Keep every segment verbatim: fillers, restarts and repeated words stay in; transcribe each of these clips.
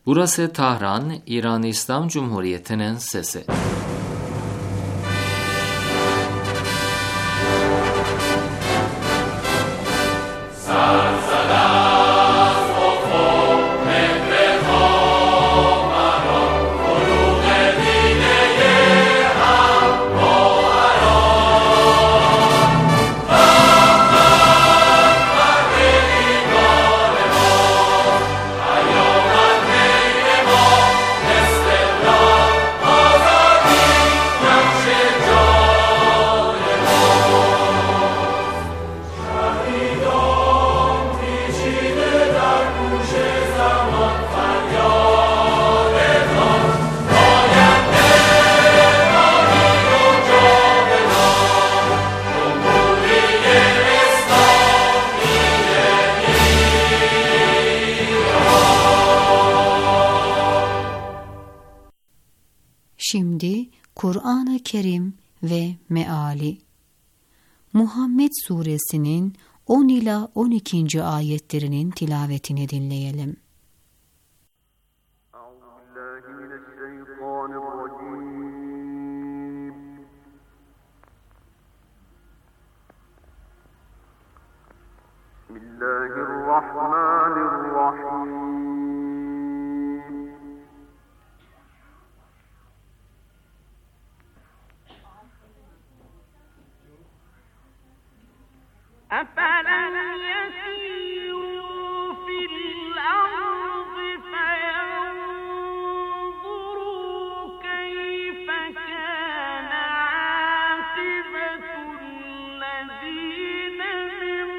Burası Tahran, İran İslam Cumhuriyeti'nin sesi. Şimdi Kur'an-ı Kerim ve Meali. Muhammed Suresinin on ila on ikinci ayetlerinin tilavetini dinleyelim. Bismillahirrahmanirrahim. أفلم يسيروا في الأرض فينظروا كيف كان عاقبة الذين من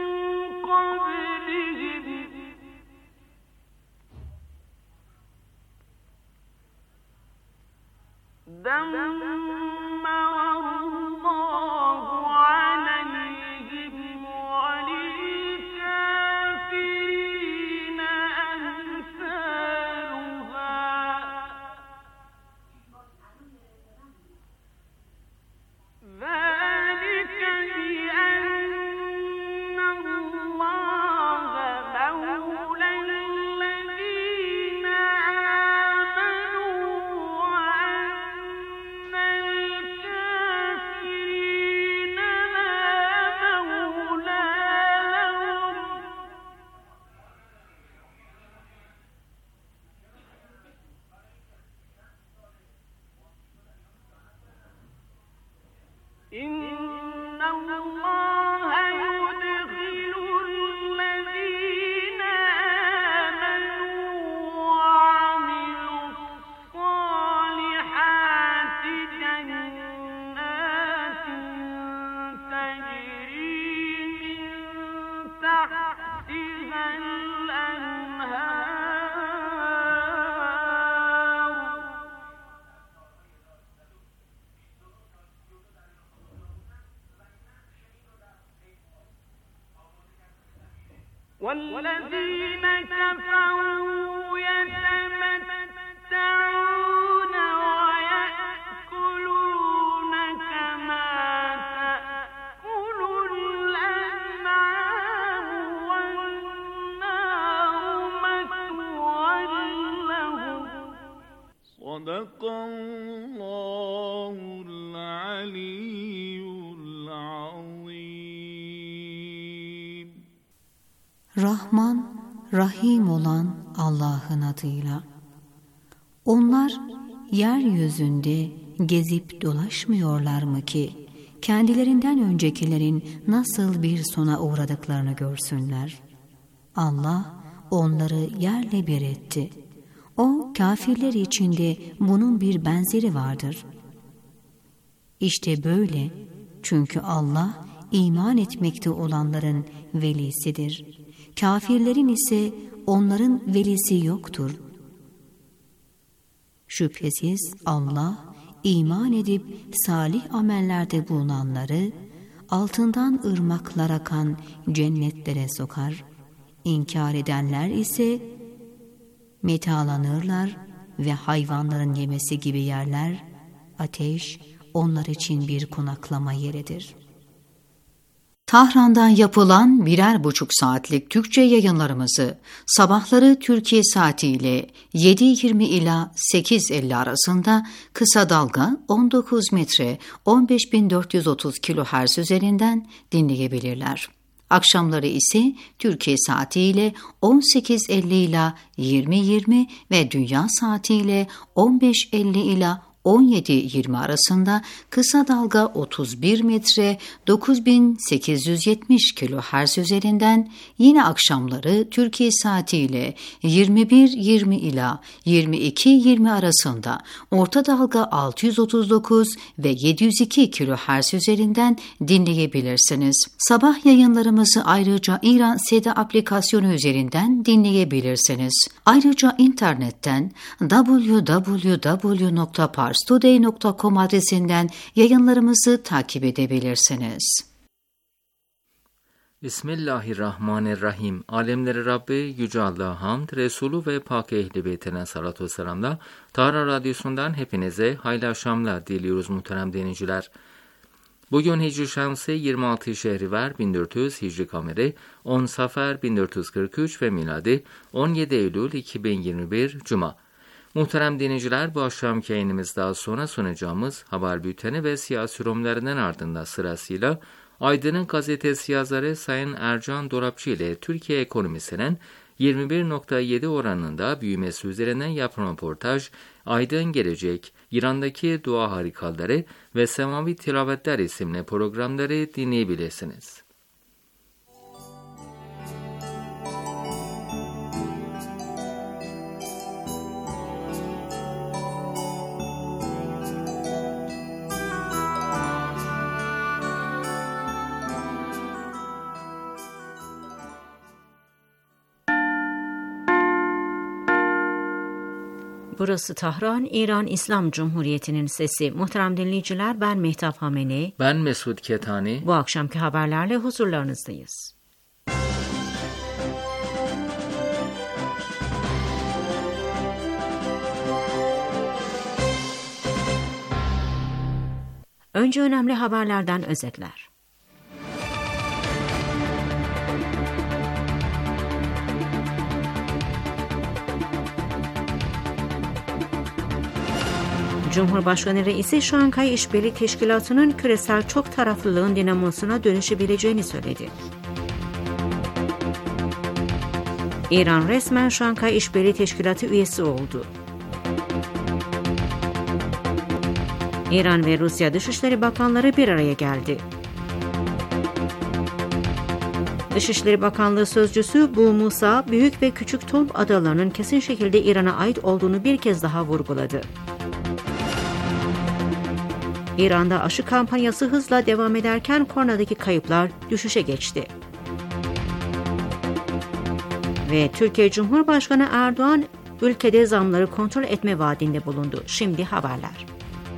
قبلهم دمر الله عليهم وللكافرين أمثالها ذلك بأن الله مولى الذين آمنوا وأن الكافرين لا مولى لهم إن الله يدخل الذين آمنوا وعملوا الصالحات جنات تجري من تحتها الأنهار والذين كفروا يتمتعون ويأكلون كما تأكل الأنعام والنار مثوى لهم صدق الله العلي العظيم. Rahman, Rahim olan Allah'ın adıyla. Onlar yeryüzünde gezip dolaşmıyorlar mı ki kendilerinden öncekilerin nasıl bir sona uğradıklarını görsünler. Allah onları yerle bir etti. O kafirler içinde bunun bir benzeri vardır. İşte böyle, çünkü Allah iman etmekte olanların velisidir. Kafirlerin ise onların velisi yoktur. Şüphesiz Allah iman edip salih amellerde bulunanları altından ırmaklar akan cennetlere sokar. İnkar edenler ise metalanırlar ve hayvanların yemesi gibi yerler, ateş onlar için bir konaklama yeridir. Tahran'dan yapılan birer buçuk saatlik Türkçe yayınlarımızı sabahları Türkiye saatiyle yedi yirmi ila sekiz elli arasında kısa dalga on dokuz metre on beş bin dört yüz otuz kilohertz üzerinden dinleyebilirler. Akşamları ise Türkiye saatiyle on sekiz elli ila yirmi yirmi ve dünya saatiyle on beş elli ila on yedi yirmi arasında kısa dalga otuz bir metre dokuz bin sekiz yüz yetmiş kilohertz üzerinden, yine akşamları Türkiye saatiyle yirmi bir yirmi ila yirmi iki yirmi arasında orta dalga altı yüz otuz dokuz ve yedi yüz iki kilohertz üzerinden dinleyebilirsiniz. Sabah yayınlarımızı ayrıca İran Seda aplikasyonu üzerinden dinleyebilirsiniz. Ayrıca internetten double-u double-u double-u nokta pars today nokta com adresinden yayınlarımızı takip edebilirsiniz. Bismillahirrahmanirrahim. Alemleri Rabbi Yüce Allah'a hamd, Resulü ve Pak Ehli Beytine salatü ve selamla Tahran Radyosu'ndan hepinize hayırlı akşamlar diliyoruz muhterem dinleyiciler. Bugün Hicri Şemsi yirmi altı Şehrivar bin dört yüz Hicri Kameri on Safer bin dört yüz kırk üç ve miladi on yedi Eylül iki bin yirmi bir Cuma. Muhterem dinleyiciler, bu akşamki yayınımızda sonra sunacağımız haber bülteni ve siyasi yorumlarının ardından sırasıyla Aydın'ın gazetesi yazarı Sayın Ercan Dorapçı ile Türkiye ekonomisinin yirmi bir nokta yedi oranında büyümesi üzerinden yapılan röportaj, Aydın Gelecek, İran'daki dua harikaları ve Semavi Tilavetler isimli programları dinleyebilirsiniz. Burası Tahran, İran İslam Cumhuriyeti'nin sesi. Muhterem dinleyiciler, ben Mehtap Hamene. Ben Mesut Ketani. Bu akşamki haberlerle huzurlarınızdayız. Önce önemli haberlerden özetler. Cumhurbaşkanı Reisi Şanghay İşbirliği Teşkilatı'nın küresel çok taraflılığın dinamosuna dönüşebileceğini söyledi. İran resmen Şanghay İşbirliği Teşkilatı üyesi oldu. İran ve Rusya Dışişleri Bakanları bir araya geldi. Dışişleri Bakanlığı Sözcüsü Bu Musa, Büyük ve Küçük Tom adalarının kesin şekilde İran'a ait olduğunu bir kez daha vurguladı. İran'da aşı kampanyası hızla devam ederken koronadaki kayıplar düşüşe geçti. Ve Türkiye Cumhurbaşkanı Erdoğan, ülkede zamları kontrol etme vaadinde bulundu. Şimdi haberler.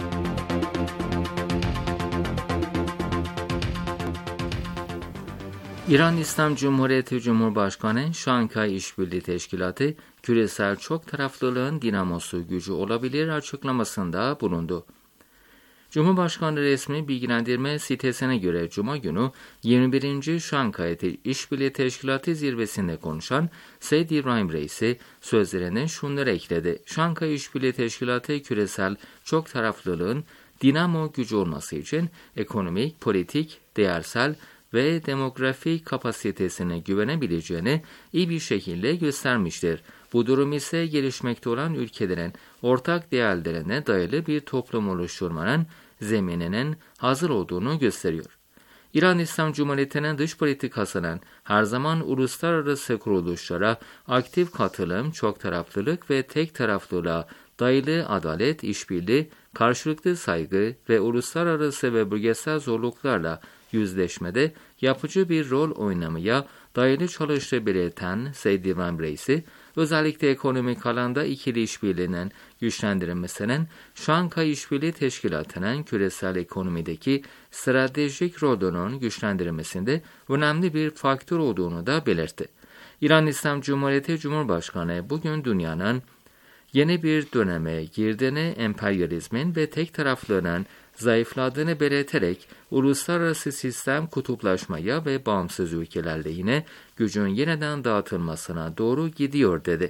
İran İslam Cumhuriyeti Cumhurbaşkanı, Şanghay İşbirliği Teşkilatı, küresel çok taraflılığın dinamosu gücü olabilir açıklamasında bulundu. Cumhurbaşkanı resmi bilgilendirme sitesine göre Cuma günü yirmi birinci Şanghay İşbirliği Teşkilatı zirvesinde konuşan Seyyid İbrahim Reisi sözlerine şunları ekledi. Şanghay İşbirliği Teşkilatı küresel çok taraflılığın dinamo gücü olması için ekonomik, politik, değersel ve demografik kapasitesine güvenebileceğini iyi bir şekilde göstermiştir. Bu durum ise gelişmekte olan ülkelerin ortak değerlerine dayalı bir toplum oluşturmanın zemininin hazır olduğunu gösteriyor. İran İslam Cumhuriyeti'nin dış politikasının her zaman uluslararası kuruluşlara aktif katılım, çok taraflılık ve tek taraflılığa dayalı adalet, işbirliği, karşılıklı saygı ve uluslararası ve bölgesel zorluklarla yüzleşmede yapıcı bir rol oynamaya dayalı çalıştığı belirten Seyyid İbrahim Reisi, özellikle ekonomik alanda ikili işbirliğinin güçlendirilmesinin Şanghay İşbirliği Teşkilatı'nın küresel ekonomideki stratejik rolünün güçlendirilmesinde önemli bir faktör olduğunu da belirtti. İran İslam Cumhuriyeti Cumhurbaşkanı bugün dünyanın yeni bir döneme girdiğini, emperyalizmin ve tek taraflılığın zayıfladığını belirterek uluslararası sistem kutuplaşmaya ve bağımsız ülkeler lehine gücün yeniden dağıtılmasına doğru gidiyor dedi.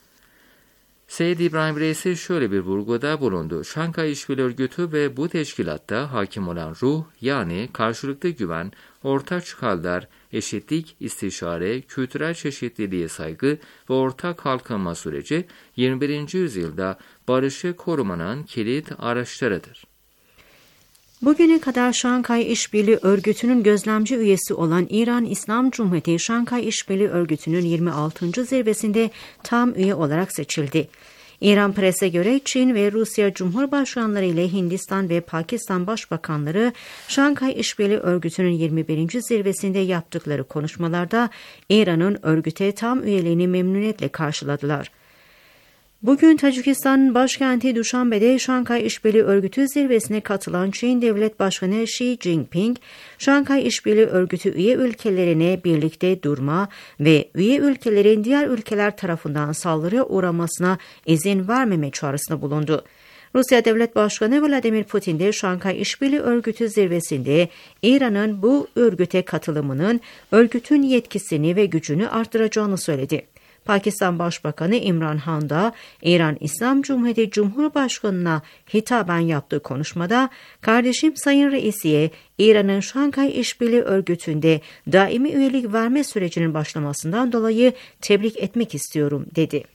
Seyyid İbrahim Reisi şöyle bir vurguda bulundu. Şanghay İşbirliği Örgütü ve bu teşkilatta hakim olan ruh, yani karşılıklı güven, ortak çıkarlar, eşitlik, istişare, kültürel çeşitliliğe saygı ve ortak kalkınma süreci yirmi birinci yüzyılda barışı korumanın kilit araçlarıdır. Bugüne kadar Şanghay İşbirliği Örgütü'nün gözlemci üyesi olan İran İslam Cumhuriyeti, Şanghay İşbirliği Örgütü'nün yirmi altıncı zirvesinde tam üye olarak seçildi. İran Pres'e göre Çin ve Rusya Cumhurbaşkanları ile Hindistan ve Pakistan Başbakanları Şanghay İşbirliği Örgütü'nün yirmi birinci zirvesinde yaptıkları konuşmalarda İran'ın örgüte tam üyeliğini memnuniyetle karşıladılar. Bugün Tacikistan başkenti Duşanbe'de Şanghay İşbirliği Örgütü zirvesine katılan Çin Devlet Başkanı Xi Jinping, Şanghay İşbirliği Örgütü üye ülkelerine birlikte durma ve üye ülkelerin diğer ülkeler tarafından saldırıya uğramasına izin vermeme çağrısında bulundu. Rusya Devlet Başkanı Vladimir Putin de Şanghay İşbirliği Örgütü zirvesinde İran'ın bu örgüte katılımının örgütün yetkisini ve gücünü arttıracağını söyledi. Pakistan Başbakanı İmran Han da İran İslam Cumhuriyeti Cumhurbaşkanı'na hitaben yaptığı konuşmada, "Kardeşim Sayın Reisi'ye İran'ın Şanghay İşbirliği Örgütü'nde daimi üyelik verme sürecinin başlamasından dolayı tebrik etmek istiyorum," dedi.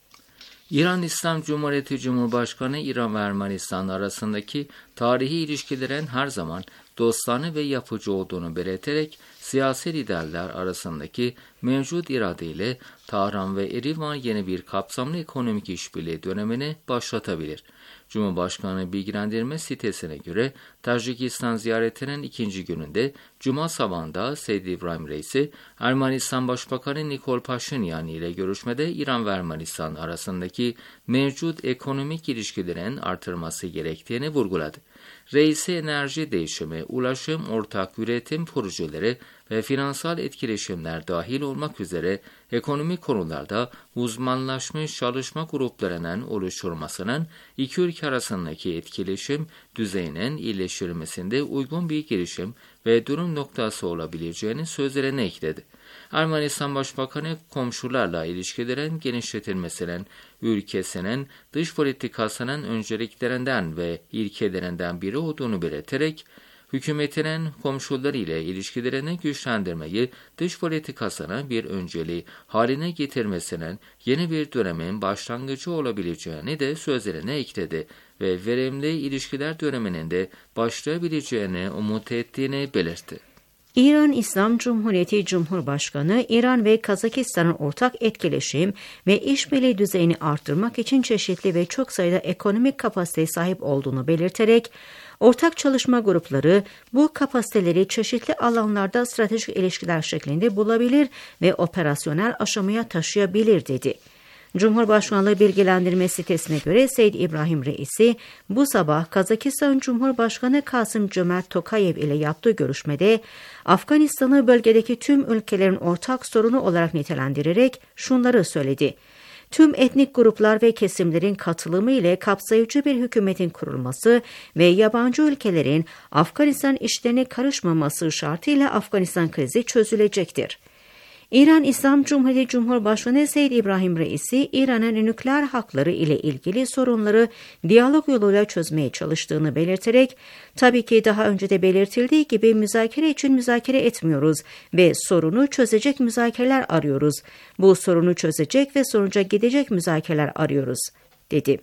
İran İslam Cumhuriyeti Cumhurbaşkanı İran ve Ermenistan arasındaki tarihi ilişkilerin her zaman dostane ve yapıcı olduğunu belirterek siyasi liderler arasındaki mevcut iradeyle Tahran ve Erivan yeni bir kapsamlı ekonomik işbirliği dönemini başlatabilir. Cumhurbaşkanı bilgilendirme sitesine göre Tacikistan ziyaretinin ikinci gününde Cuma sabahında Seyyid İbrahim Reisi, Ermenistan Başbakanı Nikol Paşinyan ile görüşmede İran ve Ermenistan arasındaki mevcut ekonomik ilişkilerin artırılması gerektiğini vurguladı. Reisi enerji değişimi, ulaşım, ortak üretim projeleri ve finansal etkileşimler dahil olmak üzere ekonomik konularda uzmanlaşmış çalışma gruplarının oluşturulmasının iki ülke arasındaki etkileşim düzeyinin iyileştirilmesinde uygun bir girişim ve durum noktası olabileceğini sözlerine ekledi. Ermenistan Başbakanı komşularla ilişkilerin genişletilmesinin ülkesinin dış politikasının önceliklerinden ve ilkelerinden biri olduğunu belirterek, hükümetinin komşuları ile ilişkilerini güçlendirmeyi dış politikasının bir önceliği haline getirmesinin yeni bir dönemin başlangıcı olabileceğini de sözlerine ekledi ve verimli ilişkiler döneminin de başlayabileceğini umut ettiğini belirtti. İran İslam Cumhuriyeti Cumhurbaşkanı, İran ve Kazakistan'ın ortak etkileşim ve işbirliği düzeyini arttırmak için çeşitli ve çok sayıda ekonomik kapasiteye sahip olduğunu belirterek, ortak çalışma grupları bu kapasiteleri çeşitli alanlarda stratejik ilişkiler şeklinde bulabilir ve operasyonel aşamaya taşıyabilir dedi. Cumhurbaşkanlığı bilgilendirme sitesine göre Seyyid İbrahim Reisi bu sabah Kazakistan Cumhurbaşkanı Kasım-Cömert Tokayev ile yaptığı görüşmede Afganistan'ı bölgedeki tüm ülkelerin ortak sorunu olarak nitelendirerek şunları söyledi. Tüm etnik gruplar ve kesimlerin katılımı ile kapsayıcı bir hükümetin kurulması ve yabancı ülkelerin Afganistan işlerine karışmaması şartıyla Afganistan krizi çözülecektir. İran İslam Cumhuriyeti Cumhurbaşkanı Seyyid İbrahim Reisi, İran'ın nükleer hakları ile ilgili sorunları diyalog yoluyla çözmeye çalıştığını belirterek, tabii ki daha önce de belirtildiği gibi müzakere için müzakere etmiyoruz ve sorunu çözecek müzakereler arıyoruz. Bu sorunu çözecek ve sonuca gidecek müzakereler arıyoruz, dedi.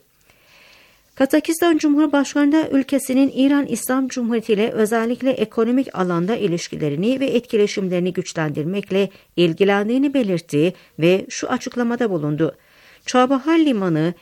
Kazakistan Cumhurbaşkanı da ülkesinin İran İslam Cumhuriyeti ile özellikle ekonomik alanda ilişkilerini ve etkileşimlerini güçlendirmekle ilgilendiğini belirtti ve şu açıklamada bulundu. Çabahar Limanı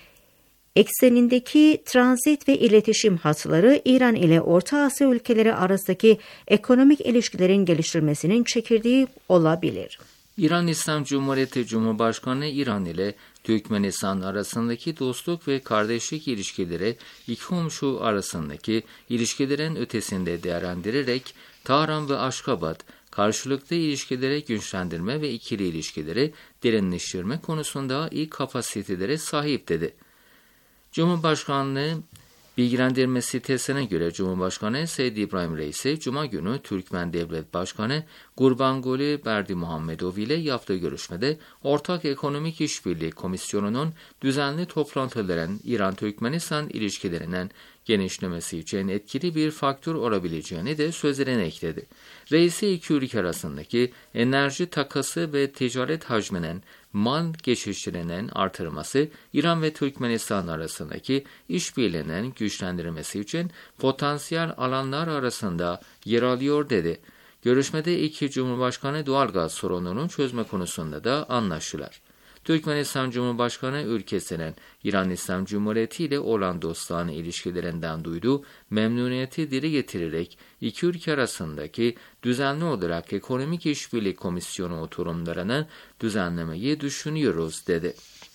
eksenindeki transit ve iletişim hatları İran ile Orta Asya ülkeleri arasındaki ekonomik ilişkilerin geliştirilmesinin çekirdeği olabilir. İran İslam Cumhuriyeti Cumhurbaşkanı İran ile Türkmenistan arasındaki dostluk ve kardeşlik ilişkileri iki komşu arasındaki ilişkilerin ötesinde değerlendirerek Tahran ve Aşkabat karşılıklı ilişkileri güçlendirme ve ikili ilişkileri derinleştirme konusunda iyi kapasitelere sahip dedi. Cumhurbaşkanlığı Bilgilendirme sitesine göre Cumhurbaşkanı Seyyid İbrahim Reisi, Cuma günü Türkmen Devlet Başkanı Gurbanguly Berdimuhamedov ile yaptığı görüşmede Ortak Ekonomik İşbirliği Komisyonu'nun düzenli toplantıların İran-Türkmenistan ilişkilerinin genişlemesi için etkili bir faktör olabileceğini de sözlerine ekledi. Reisi iki ülke arasındaki enerji takası ve ticaret hacminin mal geçişlerinin artırılması, İran ve Türkmenistan arasındaki işbirliğinin güçlendirilmesi için potansiyel alanlar arasında yer alıyor dedi. Görüşmede iki Cumhurbaşkanı doğalgaz sorununu çözme konusunda da anlaştılar. Türkmenistan Cumhurbaşkanı ülkesinin İran İslam Cumhuriyeti ile olan dostane ilişkilerinden duyduğu memnuniyeti dile getirerek iki ülke arasındaki düzenli olarak Ekonomik İşbirliği Komisyonu oturumlarını düzenlemeyi düşünüyoruz dedi.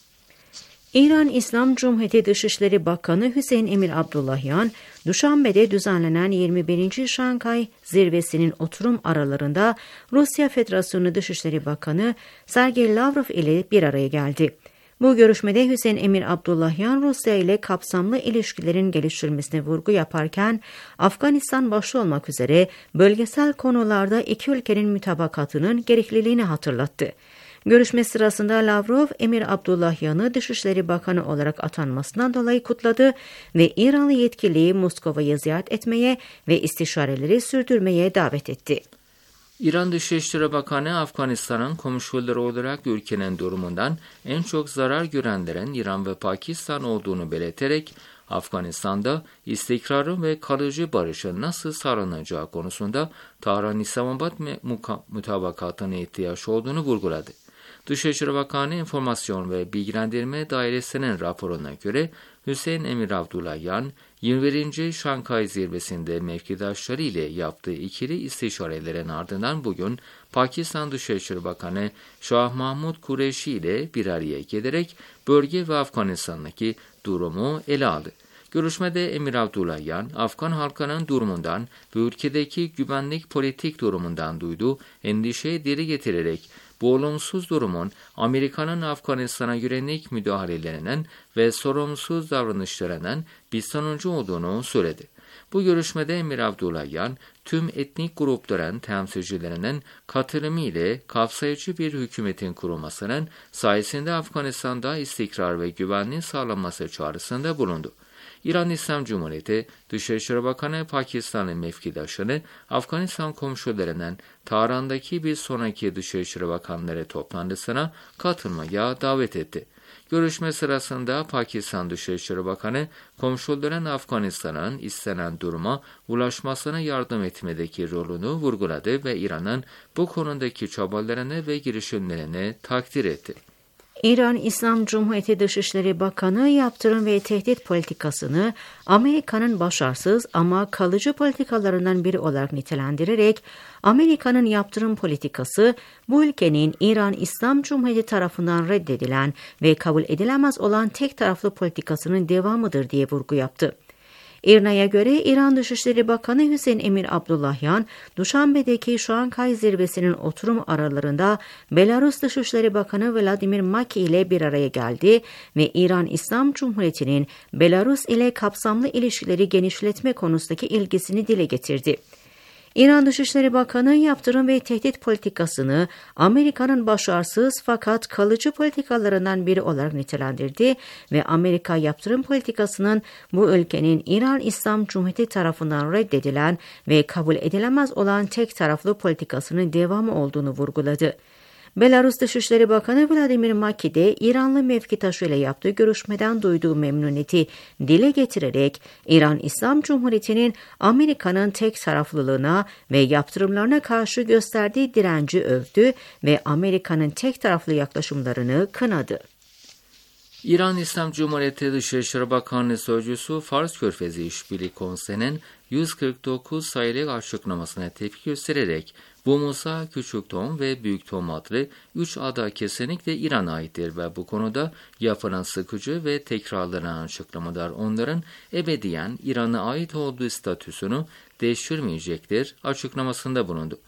İran İslam Cumhuriyeti Dışişleri Bakanı Hüseyin Emir Abdullahian, Duşanbe'de düzenlenen yirmi birinci Şanghay Zirvesi'nin oturum aralarında Rusya Federasyonu Dışişleri Bakanı Sergey Lavrov ile bir araya geldi. Bu görüşmede Hüseyin Emir Abdullahian, Rusya ile kapsamlı ilişkilerin geliştirilmesine vurgu yaparken, Afganistan başta olmak üzere bölgesel konularda iki ülkenin mütabakatının gerekliliğini hatırlattı. Görüşme sırasında Lavrov, Emir Abdullahian'ı Dışişleri Bakanı olarak atanmasından dolayı kutladı ve İranlı yetkiliyi Moskova'yı ziyaret etmeye ve istişareleri sürdürmeye davet etti. İran Dışişleri Bakanı, Afganistan'ın komşuları olarak ülkenin durumundan en çok zarar görenlerin İran ve Pakistan olduğunu belirterek, Afganistan'da istikrarı ve kalıcı barışın nasıl sağlanacağı konusunda Tahran-İslamabad mutabakatına ihtiyaç olduğunu vurguladı. Dışişleri Bakanı İnformasyon ve Bilgilendirme Dairesi'nin raporuna göre Hüseyin Emir Abdullahian, yirmi birinci Şanghay Zirvesi'nde mevkidaşları ile yaptığı ikili istişarelerin ardından bugün Pakistan Dışişleri Bakanı Şah Mahmud Kureşi ile bir araya gelerek bölge ve Afganistan'daki durumu ele aldı. Görüşmede Emir Abdullahian, Afgan halkının durumundan ve ülkedeki güvenlik politik durumundan duyduğu endişeyi dile getirerek, bu olumsuz durumun Amerika'nın Afganistan'a yönelik müdahalelerinin ve sorumsuz davranışlarının bir sonucu olduğunu söyledi. Bu görüşmede Emir Abdullahian, tüm etnik grupların temsilcilerinin katılımı ile kapsayıcı bir hükümetin kurulmasının sayesinde Afganistan'da istikrar ve güvenliğin sağlanması çağrısında bulundu. İran İslam Cumhuriyeti Dışişleri Bakanı Pakistan'ın mevkidaşını Afganistan komşularının Tahran'daki bir sonraki Dışişleri Bakanları toplantısına katılmaya davet etti. Görüşme sırasında Pakistan Dışişleri Bakanı, komşuların Afganistan'ın istenen duruma ulaşmasına yardım etmedeki rolünü vurguladı ve İran'ın bu konudaki çabalarını ve girişimlerini takdir etti. İran İslam Cumhuriyeti Dışişleri Bakanı, yaptırım ve tehdit politikasını Amerika'nın başarısız ama kalıcı politikalarından biri olarak nitelendirerek, Amerika'nın yaptırım politikası, bu ülkenin İran İslam Cumhuriyeti tarafından reddedilen ve kabul edilemez olan tek taraflı politikasının devamıdır diye vurgu yaptı. İRNA'ya göre İran Dışişleri Bakanı Hüseyin Emir Abdullahian, Duşanbe'deki Şanghay Zirvesi'nin oturum aralarında Belarus Dışişleri Bakanı Vladimir Maki ile bir araya geldi ve İran İslam Cumhuriyeti'nin Belarus ile kapsamlı ilişkileri genişletme konusundaki ilgisini dile getirdi. İran Dışişleri Bakanı, yaptırım ve tehdit politikasını Amerika'nın başarısız fakat kalıcı politikalarından biri olarak nitelendirdi ve Amerika yaptırım politikasının bu ülkenin İran İslam Cumhuriyeti tarafından reddedilen ve kabul edilemez olan tek taraflı politikasının devamı olduğunu vurguladı. Belarus Dışişleri Bakanı Vladimir Maki de İranlı mevkidaşı ile yaptığı görüşmeden duyduğu memnuniyeti dile getirerek İran İslam Cumhuriyeti'nin Amerika'nın tek taraflılığına ve yaptırımlarına karşı gösterdiği direnci övdü ve Amerika'nın tek taraflı yaklaşımlarını kınadı. İran İslam Cumhuriyeti Dışişleri Bakanlığı Sözcüsü, Fars Körfezi İşbirliği Konseyi'nin yüz kırk dokuz sayılı açıklamasına tepki göstererek, bu Musa, Küçük Tom ve Büyük Tom adlı üç ada kesinlikle İran'a aittir ve bu konuda yapılan sıkıcı ve tekrarlanan açıklamalar onların ebediyen İran'a ait olduğu statüsünü değiştirmeyecektir açıklamasında bulundu.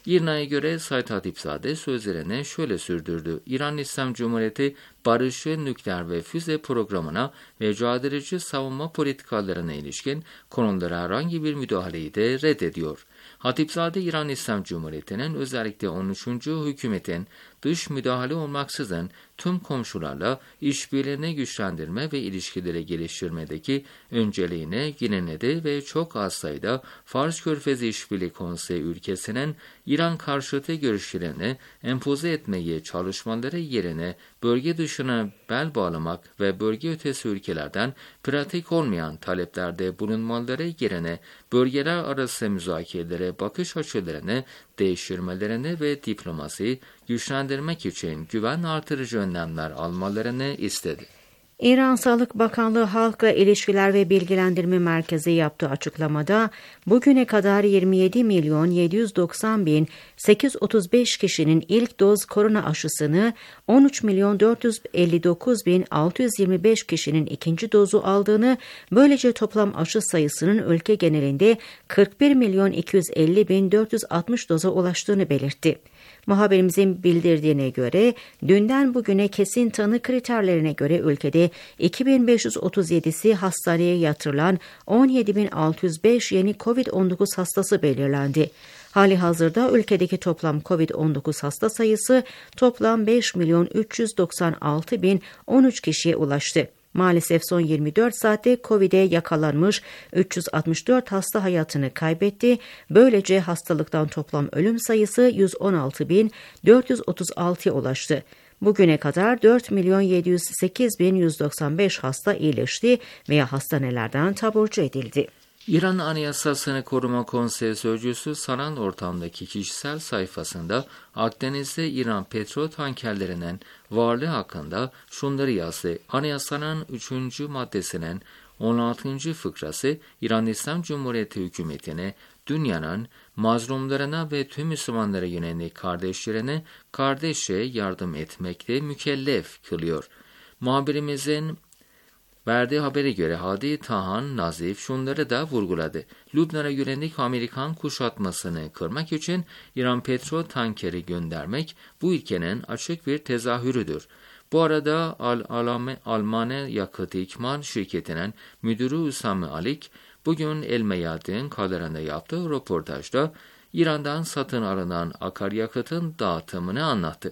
İRNA'ya göre Said Hatipzade sözlerine şöyle sürdürdü. İran İslam Cumhuriyeti barışı, nükleer ve füze programına ve caydırıcı savunma politikalarına ilişkin konulara herhangi bir müdahaleyi de reddediyor. Hatipzade, İran İslam Cumhuriyeti'nin özellikle on üçüncü hükümetin dış müdahale olmaksızın tüm komşularla işbirliğini güçlendirme ve ilişkileri geliştirmedeki önceliğini yineledi ve çok az sayıda Fars Körfezi İşbirliği Konseyi ülkesinin İran karşıtı görüşlerini empoze etmeye çalışmaları yerine bölge dışına bel bağlamak ve bölge ötesi ülkelerden pratik olmayan taleplerde bulunmaları yerine bölgeler arası müzakerelere bakış açılarını değiştirmelerini ve diplomasiyi güçlendirmek için güven artırıcı önlemler almalarını istedi. İran Sağlık Bakanlığı Halkla İlişkiler ve Bilgilendirme Merkezi yaptığı açıklamada bugüne kadar yirmi yedi milyon yedi yüz doksan bin sekiz yüz otuz beş kişinin ilk doz korona aşısını, on üç milyon dört yüz elli dokuz bin altı yüz yirmi beş kişinin ikinci dozu aldığını, böylece toplam aşı sayısının ülke genelinde kırk bir milyon iki yüz elli bin dört yüz altmış doza ulaştığını belirtti. Muhabirimizin bildirdiğine göre dünden bugüne kesin tanı kriterlerine göre ülkede iki bin beş yüz otuz yedisi hastaneye yatırılan on yedi bin altı yüz beş yeni kovid on dokuz hastası belirlendi. Hali hazırda ülkedeki toplam kovid on dokuz hasta sayısı toplam beş milyon üç yüz doksan altı bin on üç kişiye ulaştı. Maalesef son yirmi dört saatte Covid'e yakalanmış üç yüz altmış dört hasta hayatını kaybetti. Böylece hastalıktan toplam ölüm sayısı yüz on altı bin dört yüz otuz altıya ulaştı. Bugüne kadar dört milyon yedi yüz sekiz bin yüz doksan beş hasta iyileşti veya hastanelerden taburcu edildi. İran Anayasasını Koruma Konseyi Sözcüsü sanal ortamdaki kişisel sayfasında Akdeniz'de İran petrol tankerlerinin varlığı hakkında şunları yazdı. Anayasanın üçüncü maddesinin on altıncı fıkrası İran İslam Cumhuriyeti hükümetine dünyanın mazlumlarına ve tüm Müslümanlara yönelik kardeşlerine kardeşçe yardım etmekte mükellef kılıyor. Muhabirimizin verdiği habere göre Hadi Tahan Nazif şunları da vurguladı. Lübnan'a yönelik Amerikan kuşatmasını kırmak için İran petrol tankeri göndermek bu ülkenin açık bir tezahürüdür. Bu arada Al-Alame Almane Yakıt İkmal Şirketi'nin müdürü Usame Alik bugün El Meyadin kadarında yaptığı röportajda İran'dan satın alınan akaryakıtın dağıtımını anlattı.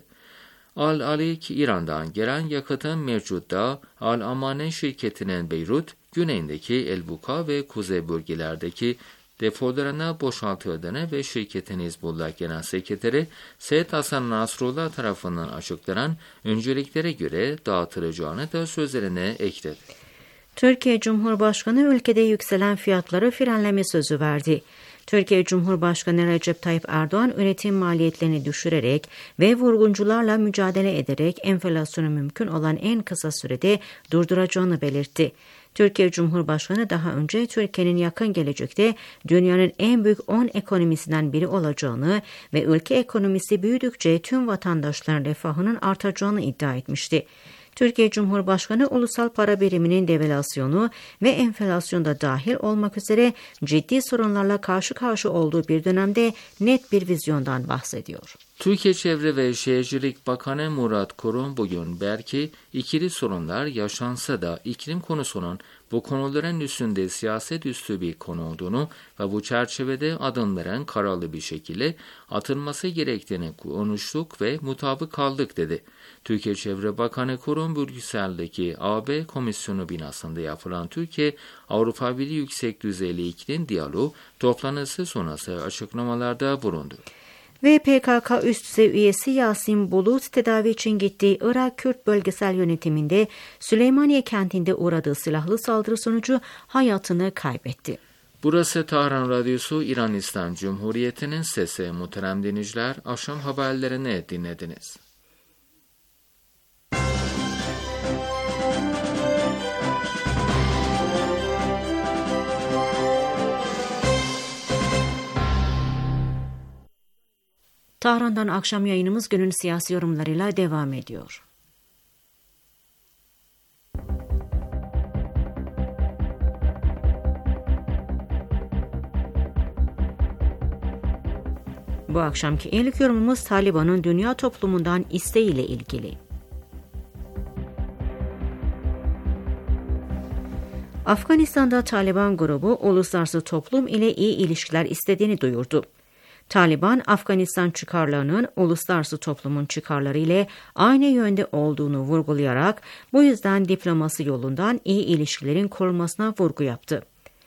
Al-Alik, İran'dan gelen yakıtın mevcutta Al-Amane şirketinin Beyrut, güneyindeki El-Buka ve kuzey bölgelerdeki depolarına boşaltıldığını ve şirketin Hizbullah Genel Sekreteri Seyyed Hasan Nasrullah tarafından açıklanan önceliklere göre dağıtılacağını da sözlerine ekledi. Türkiye Cumhurbaşkanı ülkede yükselen fiyatları frenleme sözü verdi. Türkiye Cumhurbaşkanı Recep Tayyip Erdoğan üretim maliyetlerini düşürerek ve vurguncularla mücadele ederek enflasyonu mümkün olan en kısa sürede durduracağını belirtti. Türkiye Cumhurbaşkanı daha önce Türkiye'nin yakın gelecekte dünyanın en büyük on ekonomisinden biri olacağını ve ülke ekonomisi büyüdükçe tüm vatandaşların refahının artacağını iddia etmişti. Türkiye Cumhurbaşkanı ulusal para biriminin devalüasyonu ve enflasyonda dahil olmak üzere ciddi sorunlarla karşı karşı olduğu bir dönemde net bir vizyondan bahsediyor. Türkiye Çevre ve Şehircilik Bakanı Murat Kurum bugün belki ikili sorunlar yaşansa da iklim konusunun bu konuların üstünde siyaset üstü bir konu olduğunu ve bu çerçevede adımların kararlı bir şekilde atılması gerektiğini konuştuk ve mutabık kaldık dedi. Türkiye Çevre Bakanı Kurum, Brüksel'deki A B Komisyonu binasında yapılan Türkiye-Avrupa Birliği Yüksek Düzeyli İklim Diyaloğu toplantısı sonrası açıklamalarda bulundu. Ve P K K üst düzey üyesi Yasin Bulut tedavi için gittiği Irak Kürt bölgesel yönetiminde Süleymaniye kentinde uğradığı silahlı saldırı sonucu hayatını kaybetti. Burası Tahran Radyosu, İran İslam Cumhuriyeti'nin sesi. Muhterem dinleyiciler, akşam haberlerini dinlediniz. Tahran'dan akşam yayınımız günün siyasi yorumlarıyla devam ediyor. Bu akşamki ilk yorumumuz Taliban'ın dünya toplumundan isteğiyle ilgili. Afganistan'da Taliban grubu uluslararası toplum ile iyi ilişkiler istediğini duyurdu. Taliban, Afganistan çıkarlarının uluslararası toplumun çıkarları ile aynı yönde olduğunu vurgulayarak bu yüzden diplomasi yolundan iyi ilişkilerin korunmasına vurgu yaptı.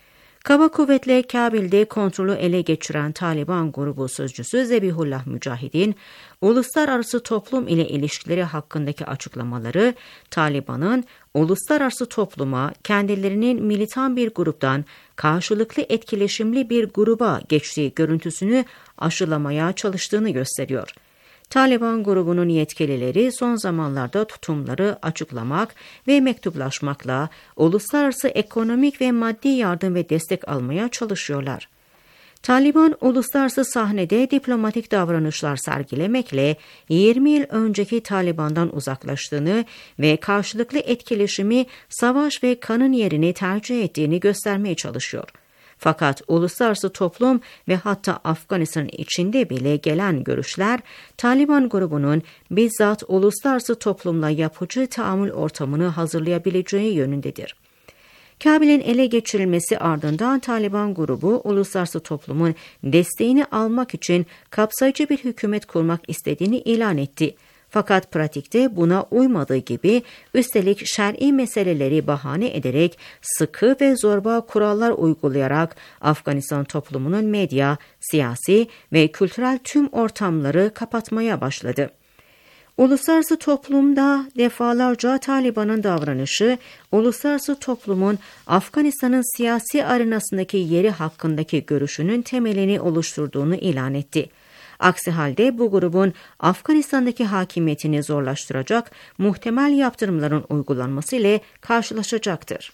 Kaba kuvvetle Kabil'de kontrolü ele geçiren Taliban grubu sözcüsü Zebihullah Mücahidin, uluslararası toplum ile ilişkileri hakkındaki açıklamaları, Taliban'ın uluslararası topluma kendilerinin militan bir gruptan karşılıklı etkileşimli bir gruba geçtiği görüntüsünü aşılamaya çalıştığını gösteriyor. Taliban grubunun yetkilileri son zamanlarda tutumları açıklamak ve mektuplaşmakla uluslararası ekonomik ve maddi yardım ve destek almaya çalışıyorlar. Taliban, uluslararası sahnede diplomatik davranışlar sergilemekle yirmi yıl önceki Taliban'dan uzaklaştığını ve karşılıklı etkileşimi savaş ve kanın yerini tercih ettiğini göstermeye çalışıyor. Fakat uluslararası toplum ve hatta Afganistan'ın içinde bile gelen görüşler, Taliban grubunun bizzat uluslararası toplumla yapıcı tahammül ortamını hazırlayabileceği yönündedir. Kabil'in ele geçirilmesi ardından Taliban grubu uluslararası toplumun desteğini almak için kapsayıcı bir hükümet kurmak istediğini ilan etti. Fakat pratikte buna uymadığı gibi üstelik şer'i meseleleri bahane ederek sıkı ve zorba kurallar uygulayarak Afganistan toplumunun medya, siyasi ve kültürel tüm ortamları kapatmaya başladı. Uluslararası toplumda defalarca Taliban'ın davranışı, uluslararası toplumun Afganistan'ın siyasi arenasındaki yeri hakkındaki görüşünün temelini oluşturduğunu ilan etti. Aksi halde bu grubun Afganistan'daki hakimiyetini zorlaştıracak muhtemel yaptırımların uygulanması ile karşılaşacaktır.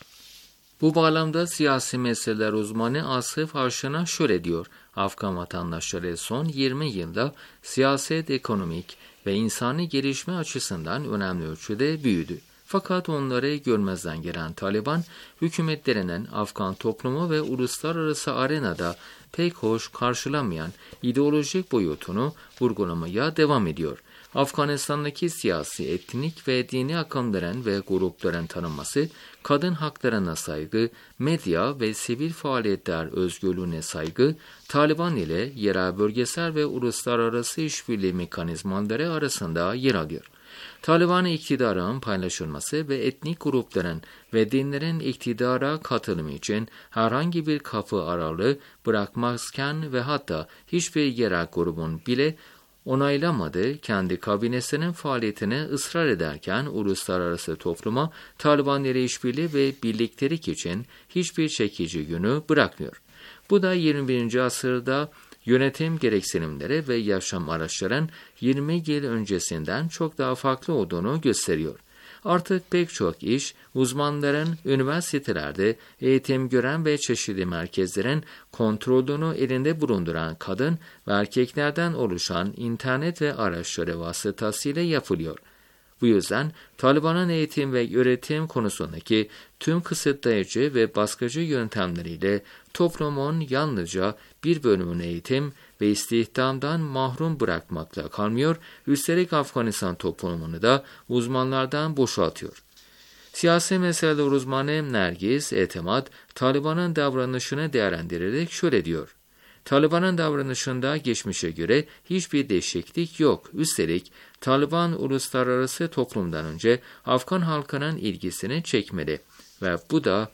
Bu bağlamda siyasi meseleler uzmanı Asif Arşın'a şöyle diyor: Afgan vatandaşları son yirmi yılda siyaset, ekonomik ve insani gelişme açısından önemli ölçüde büyüdü. Fakat onları görmezden gelen Taliban, hükümetlerinin Afgan toplumu ve uluslararası arenada pek hoş karşılamayan ideolojik boyutunu vurgulamaya devam ediyor. Afganistan'daki siyasi, etnik ve dini akımların ve grupların tanınması, kadın haklarına saygı, medya ve sivil faaliyetler özgürlüğüne saygı, Taliban ile yerel, bölgesel ve uluslararası işbirliği mekanizmaları arasında yer alıyor. Taliban iktidarın paylaşılması ve etnik grupların ve dinlerin iktidara katılımı için herhangi bir kapı aralığı bırakmazken ve hatta hiçbir yerel grubun bile onaylamadığı kendi kabinesinin faaliyetine ısrar ederken uluslararası topluma Taliban ile işbirliği ve birliktelik için hiçbir çekici yönü bırakmıyor. Bu da yirmi birinci asırda yönetim gereksinimleri ve yaşam araçların yirmi yıl öncesinden çok daha farklı olduğunu gösteriyor. Artık pek çok iş, uzmanların üniversitelerde eğitim gören ve çeşitli merkezlerin kontrolünü elinde bulunduran kadın ve erkeklerden oluşan internet ve araçları vasıtasıyla yapılıyor. Bu yüzden Taliban'ın eğitim ve öğretim konusundaki tüm kısıtlayıcı ve baskıcı yöntemleriyle toplumun yalnızca bir bölümünü eğitim ve istihdamdan mahrum bırakmakla kalmıyor, üstelik Afganistan toplumunu da uzmanlardan boşaltıyor. Siyasi meseleler uzmanı Nergiz Etemad, Taliban'ın davranışını değerlendirerek şöyle diyor: Taliban'ın davranışında geçmişe göre hiçbir değişiklik yok. Üstelik Taliban uluslararası toplumdan önce Afgan halkının ilgisini çekmeli ve bu da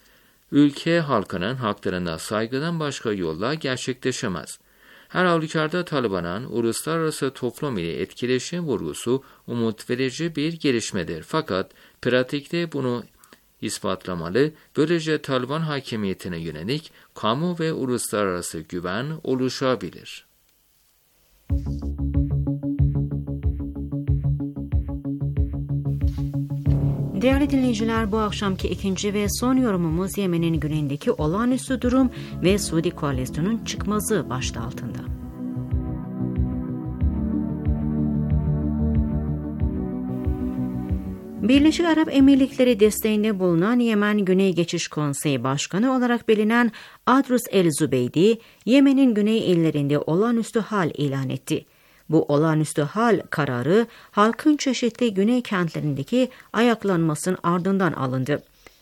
ülke halkının haklarına saygıdan başka yolla gerçekleşemez. Her halükarda Taliban'ın uluslararası toplum ile etkileşim vurgusu umut verici bir gelişmedir. Fakat pratikte bunu ispatlamalı, böylece Taliban hakimiyetine yönelik kamu ve uluslararası güven oluşabilir. Değerli dinleyiciler, bu akşamki ikinci ve son yorumumuz Yemen'in güneyindeki olağanüstü durum ve Suudi koalisyonun çıkmazı başlığı altında. Birleşik Arap Emirlikleri desteğinde bulunan Yemen Güney Geçiş Konseyi Başkanı olarak bilinen Adrus el-Zubeydi, Yemen'in güney illerinde olağanüstü hal ilan etti. Bu olağanüstü hal kararı halkın çeşitli güney kentlerindeki ayaklanmasının ardından alındı.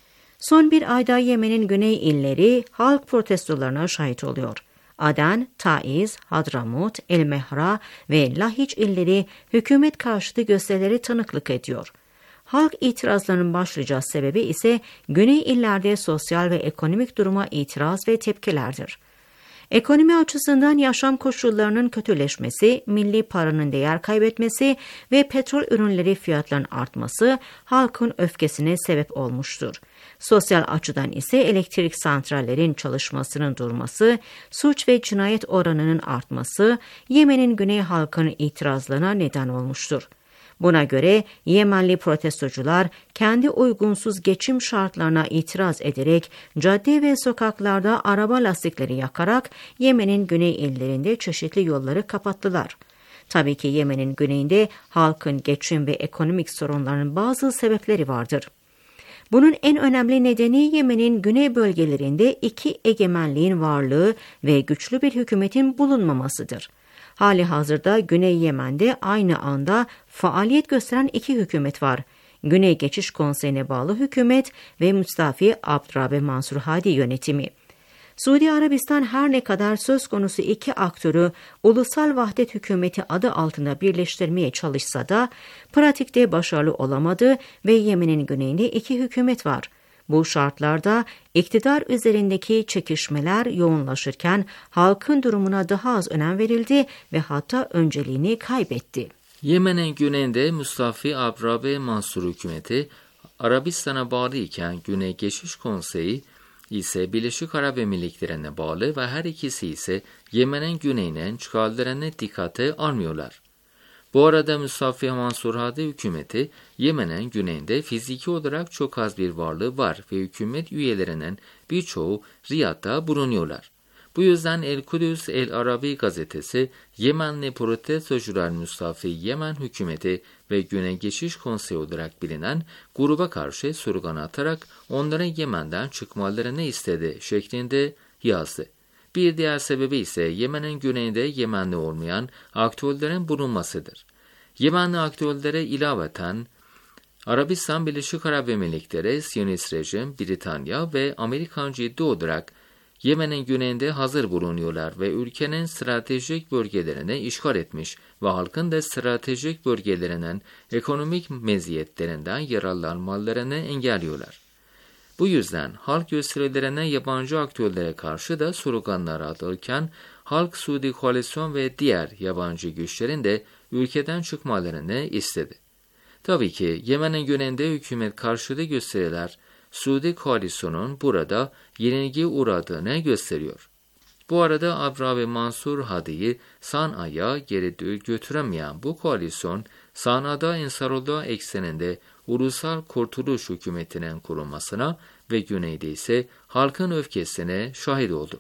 Son bir ayda Yemen'in güney illeri halk protestolarına şahit oluyor. Aden, Taiz, Hadramut, El-Mehra ve Lahiç illeri hükümet karşıtı gösterileri tanıklık ediyor. Halk itirazlarının başlıca sebebi ise güney illerde sosyal ve ekonomik duruma itiraz ve tepkilerdir. Ekonomi açısından yaşam koşullarının kötüleşmesi, milli paranın değer kaybetmesi ve petrol ürünleri fiyatlarının artması halkın öfkesine sebep olmuştur. Sosyal açıdan ise elektrik santrallerin çalışmasının durması, suç ve cinayet oranının artması Yemen'in güney halkının itirazlarına neden olmuştur. Buna göre Yemenli protestocular kendi uygunsuz geçim şartlarına itiraz ederek cadde ve sokaklarda araba lastikleri yakarak Yemen'in güney illerinde çeşitli yolları kapattılar. Tabii ki Yemen'in güneyinde halkın geçim ve ekonomik sorunlarının bazı sebepleri vardır. Bunun en önemli nedeni Yemen'in güney bölgelerinde iki egemenliğin varlığı ve güçlü bir hükümetin bulunmamasıdır. Hali hazırda Güney Yemen'de aynı anda faaliyet gösteren iki hükümet var. Güney Geçiş Konseyi'ne bağlı hükümet ve müstafi Abdrabe Mansur Hadi yönetimi. Suudi Arabistan her ne kadar söz konusu iki aktörü Ulusal Vahdet Hükümeti adı altında birleştirmeye çalışsa da pratikte başarılı olamadı ve Yemen'in güneyinde iki hükümet var. Bu şartlarda iktidar üzerindeki çekişmeler yoğunlaşırken halkın durumuna daha az önem verildi ve hatta önceliğini kaybetti. Yemen'in güneyinde Mustafi Abdrabe Mansur hükümeti Arabistan'a bağlı iken Güney Geçiş Konseyi ise Birleşik Arap Emirlikleri'ne bağlı ve her ikisi ise Yemen'in güneyinin çıkarlarını dikkate almıyorlar. Bu arada Mustafi Mansur Hadi hükümeti Yemen'in güneyinde fiziki olarak çok az bir varlığı var ve hükümet üyelerinin birçoğu Riyad'da bulunuyorlar. Bu yüzden El Kudüs El Arabi gazetesi Yemenli protestocular Mustafi Yemen hükümeti ve Güney Geçiş Konseyi olarak bilinen gruba karşı slogan atarak onların Yemen'den çıkmalarını istedi şeklinde yazdı. Bir diğer sebebi ise Yemen'in güneyinde Yemenli olmayan aktörlerin bulunmasıdır. Yemenli aktörlere ilaveten Arabistan, Birleşik Arap Emirlikleri, Siyonist rejim, Britanya ve Amerikan ciddi olarak Yemen'in güneyinde hazır bulunuyorlar ve ülkenin stratejik bölgelerini işgal etmiş ve halkın da stratejik bölgelerinin ekonomik meziyetlerinden yararlanmalarını engelliyorlar. Bu yüzden halk gösterilerine yabancı aktörlere karşı da sloganlar atılırken halk Suudi koalisyon ve diğer yabancı güçlerin de ülkeden çıkmalarını istedi. Tabii ki Yemen'in güneyinde hükümet karşıtı gösteriler Suudi koalisyonun burada yenilgiye uğradığını gösteriyor. Bu arada Abra ve Mansur Hadi'yi Sana'ya geri götüremeyen bu koalisyon Sana'da Ensarullah ekseninde Ulusal Kurtuluş Hükümeti'nin kurulmasına ve güneyde ise halkın öfkesine şahit oldu.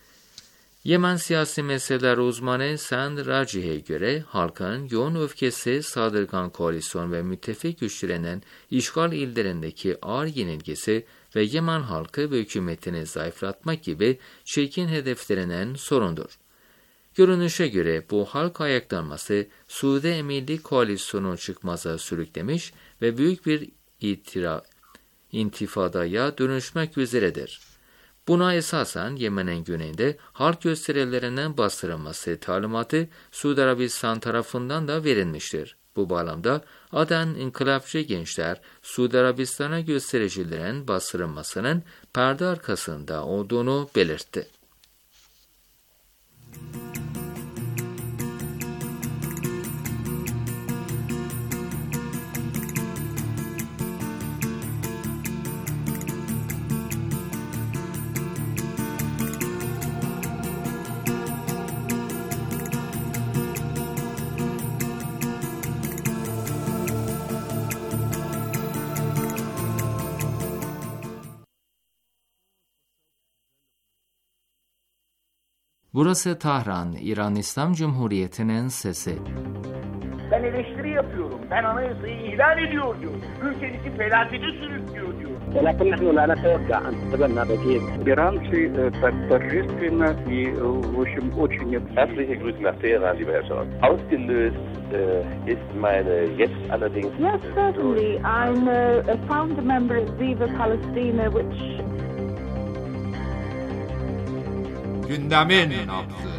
Yemen siyasi meseleler uzmanı Send Raci'ye göre halkın yoğun öfkesi saldırgan koalisyon ve müttefik güçlerinin işgal illerindeki ağır yenilgisi ve Yemen halkı ve hükümetini zayıflatmak gibi çirkin hedeflerinin sorundur. Görünüşe göre bu halk ayaklanması Suudi Emirlik koalisyonu çıkmaza sürüklemiş ve büyük bir itira, intifadaya dönüşmek üzeredir. Buna esasen Yemen'in güneyinde halk gösterilerinin bastırılması talimatı Suudi Arabistan tarafından da verilmiştir. Bu bağlamda Aden İnkılapçı gençler Suudi Arabistan'a göstericilerin bastırılmasının perde arkasında olduğunu belirtti. Burası Tahran, İran İslam Cumhuriyeti'nin sesi. eleştiri yapıyorum. Ben anayasayı ihlal ediyor diyorum. Ülkemizi felakete sürüklüyor diyorum. ولكن نحن لا نتوقع أن تتبنى بديل. Иранцы торжественно и, в общем, очень... Herzliche Grüße nach Teheran, lieber Herr Scholz. Ausgelöst äh, ist meine jetzt allerdings... Yes, certainly. I'm a, a founder member of Viva Palestina, which... Gündemin nabzı.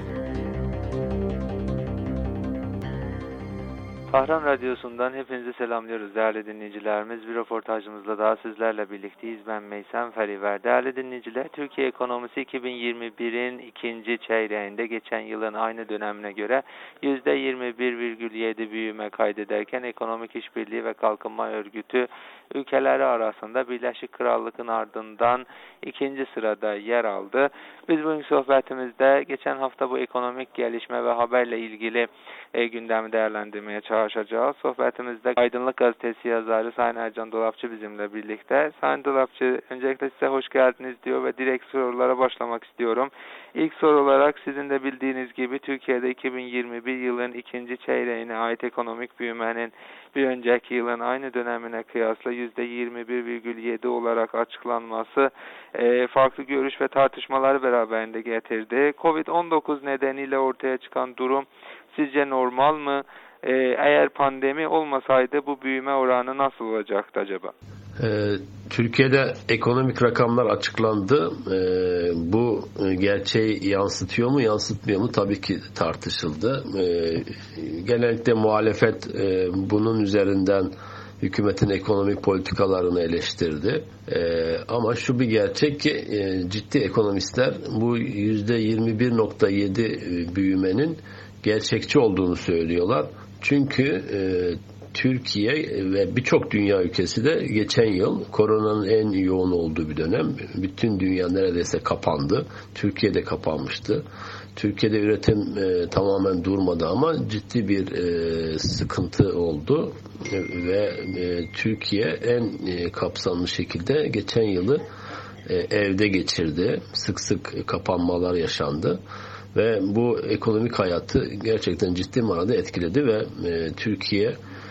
Tahran Radyosu'ndan hepinizi selamlıyoruz değerli dinleyicilerimiz. Bir röportajımızla daha sizlerle birlikteyiz. Ben Meysem Feriver. Değerli dinleyiciler, Türkiye ekonomisi iki bin yirmi birin ikinci çeyreğinde geçen yılın aynı dönemine göre yüzde yirmi bir virgül yedi büyüme kaydederken Ekonomik İşbirliği ve Kalkınma Örgütü ülkeleri arasında Birleşik Krallık'ın ardından ikinci sırada yer aldı. Biz bugünkü sohbetimizde geçen hafta bu ekonomik gelişme ve haberle ilgili e, gündemi değerlendirmeye çalışacağız. Sohbetimizde Aydınlık Gazetesi yazarı Sayın Ercan Dolapçı bizimle birlikte. Sayın Dolapçı, öncelikle size hoş geldiniz diyor ve direkt sorulara başlamak istiyorum. İlk soru olarak sizin de bildiğiniz gibi Türkiye'de iki bin yirmi bir yılın ikinci çeyreğine ait ekonomik büyümenin bir önceki yılın aynı dönemine kıyasla yüzde yirmi bir virgül yedi olarak açıklanması e, farklı görüş ve tartışmaları beraberinde getirdi. kovid on dokuz nedeniyle ortaya çıkan durum sizce normal mı? Ee, eğer pandemi olmasaydı bu büyüme oranı nasıl olacaktı acaba? Ee, Türkiye'de ekonomik rakamlar açıklandı. Ee, bu gerçeği yansıtıyor mu, yansıtmıyor mu? Tabii ki tartışıldı. Ee, genellikle muhalefet e, bunun üzerinden hükümetin ekonomik politikalarını eleştirdi. Ee, ama şu bir gerçek ki e, ciddi ekonomistler bu yüzde yirmi bir virgül yedi büyümenin gerçekçi olduğunu söylüyorlar. Çünkü e, Türkiye ve birçok dünya ülkesi de geçen yıl koronanın en yoğun olduğu bir dönem. Bütün dünya neredeyse kapandı. Türkiye'de kapanmıştı. Türkiye'de üretim e, tamamen durmadı ama ciddi bir e, sıkıntı oldu. E, ve e, Türkiye en e, kapsamlı şekilde geçen yılı e, evde geçirdi. Sık sık kapanmalar yaşandı. Ve bu ekonomik hayatı gerçekten ciddi manada etkiledi ve e, Türkiye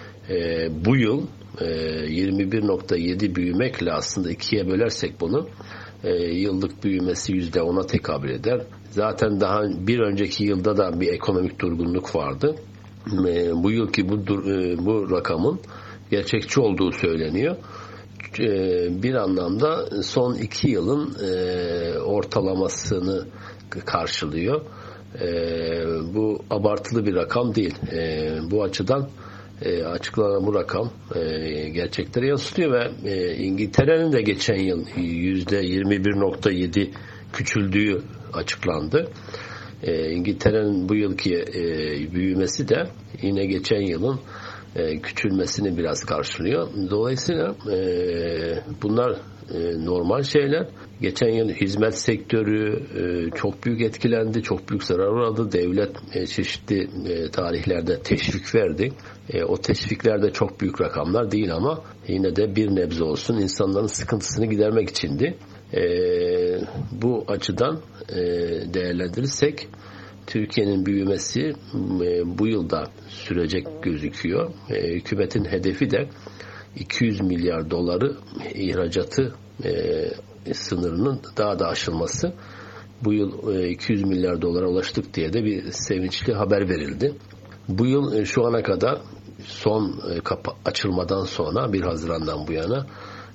e, bu yıl e, yirmi bir virgül yedi büyümekle aslında ikiye bölersek bunu e, yıllık büyümesi yüzde ona tekabül eder. Zaten daha bir önceki yılda da bir ekonomik durgunluk vardı. E, bu yılki bu, e, bu rakamın gerçekçi olduğu söyleniyor. E, bir anlamda son iki yılın e, ortalamasını karşılıyor. Ee, bu abartılı bir rakam değil. Ee, bu açıdan e, açıklanan bu rakam e, gerçekleri yansıtıyor ve e, İngiltere'nin de geçen yıl yüzde yirmi bir virgül yedi küçüldüğü açıklandı. E, İngiltere'nin bu yılki e, büyümesi de yine geçen yılın e, küçülmesini biraz karşılıyor. Dolayısıyla e, bunlar e, normal şeyler. Geçen yıl hizmet sektörü e, çok büyük etkilendi, çok büyük zarar uğradı. Devlet e, çeşitli e, tarihlerde teşvik verdi. E, o teşvikler de çok büyük rakamlar değil ama yine de bir nebze olsun insanların sıkıntısını gidermek içindi. E, bu açıdan e, değerlendirirsek Türkiye'nin büyümesi e, bu yılda sürecek gözüküyor. E, hükümetin hedefi de iki yüz milyar doları ihracatı e, sınırının daha da aşılması. Bu yıl iki yüz milyar dolara ulaştık diye de bir sevinçli haber verildi. Bu yıl şu ana kadar son kapı açılmadan sonra bir Haziran'dan bu yana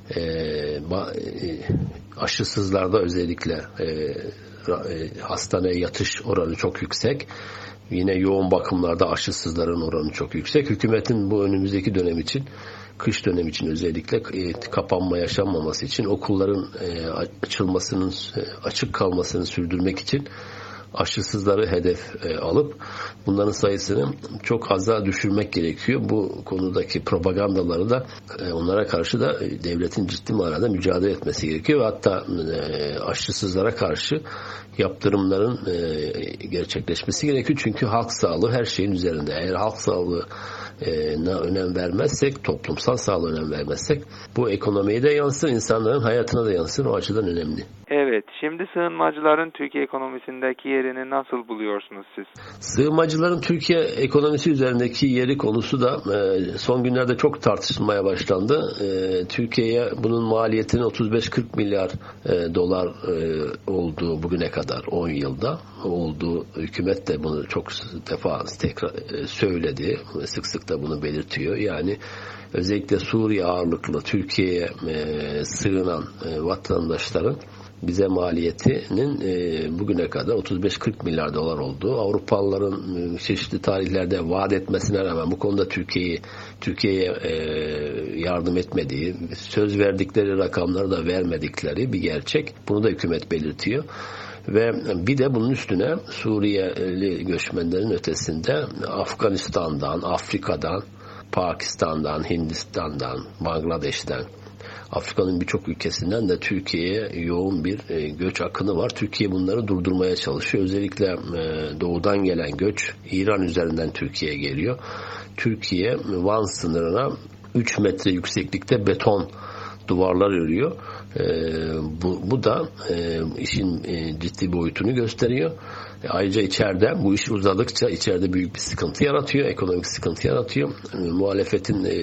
aşısızlarda özellikle hastaneye yatış oranı çok yüksek. Yine yoğun bakımlarda aşısızların oranı çok yüksek. Hükümetin bu önümüzdeki dönem için, kış dönem için özellikle e, kapanma yaşanmaması için, okulların e, açılmasının, e, açık kalmasını sürdürmek için aşısızları hedef e, alıp bunların sayısını çok az daha düşürmek gerekiyor. Bu konudaki propagandaları da e, onlara karşı da e, devletin ciddi manada mücadele etmesi gerekiyor ve hatta e, aşısızlara karşı yaptırımların e, gerçekleşmesi gerekiyor. Çünkü halk sağlığı her şeyin üzerinde. Eğer halk sağlığı e, önem vermezsek, toplumsal sağlığa önem vermezsek bu ekonomiye de yansır, insanların hayatına da yansır. O açıdan önemli. Evet. Evet, şimdi sığınmacıların Türkiye ekonomisindeki yerini nasıl buluyorsunuz siz? Sığınmacıların Türkiye ekonomisi üzerindeki yeri konusu da son günlerde çok tartışılmaya başlandı. Türkiye'ye bunun maliyetinin otuz beş kırk milyar dolar olduğu bugüne kadar on yılda olduğu, hükümet de bunu çok defa tekrar söyledi. Sık sık da bunu belirtiyor. Yani özellikle Suriye ağırlıklı Türkiye'ye sığınan vatandaşların bize maliyetinin e, bugüne kadar otuz beş kırk milyar dolar olduğu, Avrupalıların e, çeşitli tarihlerde vaat etmesine rağmen bu konuda Türkiye'yi Türkiye'ye e, yardım etmediği, söz verdikleri rakamları da vermedikleri bir gerçek. Bunu da hükümet belirtiyor. Ve bir de bunun üstüne Suriyeli göçmenlerin ötesinde Afganistan'dan, Afrika'dan, Pakistan'dan, Hindistan'dan, Bangladeş'ten, Afrika'nın birçok ülkesinden de Türkiye'ye yoğun bir e, göç akını var. Türkiye bunları durdurmaya çalışıyor. Özellikle e, doğudan gelen göç İran üzerinden Türkiye'ye geliyor. Türkiye Van sınırına üç metre yükseklikte beton duvarlar örüyor. E, bu, bu da e, işin e, ciddi boyutunu gösteriyor. E, ayrıca içeride bu iş uzadıkça içeride büyük bir sıkıntı yaratıyor. Ekonomik sıkıntı yaratıyor. E, muhalefetin e,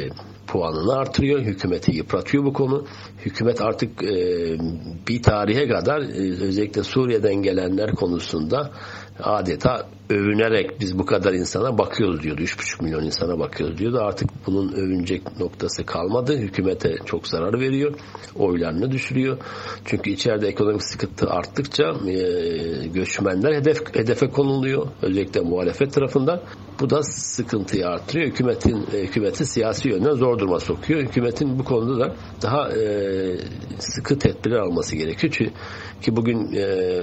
puanını artırıyor. Hükümeti yıpratıyor bu konu. Hükümet artık e, bir tarihe kadar e, özellikle Suriye'den gelenler konusunda adeta övünerek biz bu kadar insana bakıyoruz diyordu. üç buçuk milyon insana bakıyoruz diyordu. Artık bunun övünecek noktası kalmadı. Hükümete çok zarar veriyor. Oylarını düşürüyor. Çünkü içeride ekonomik sıkıntı arttıkça e, göçmenler hedef, hedefe konuluyor. Özellikle muhalefet tarafından. Bu da sıkıntıyı artırıyor. Hükümetin hükümeti siyasi yönden zor duruma sokuyor. Hükümetin bu konuda da daha e, sıkı tedbirler alması gerekiyor. Ki, ki bugün e,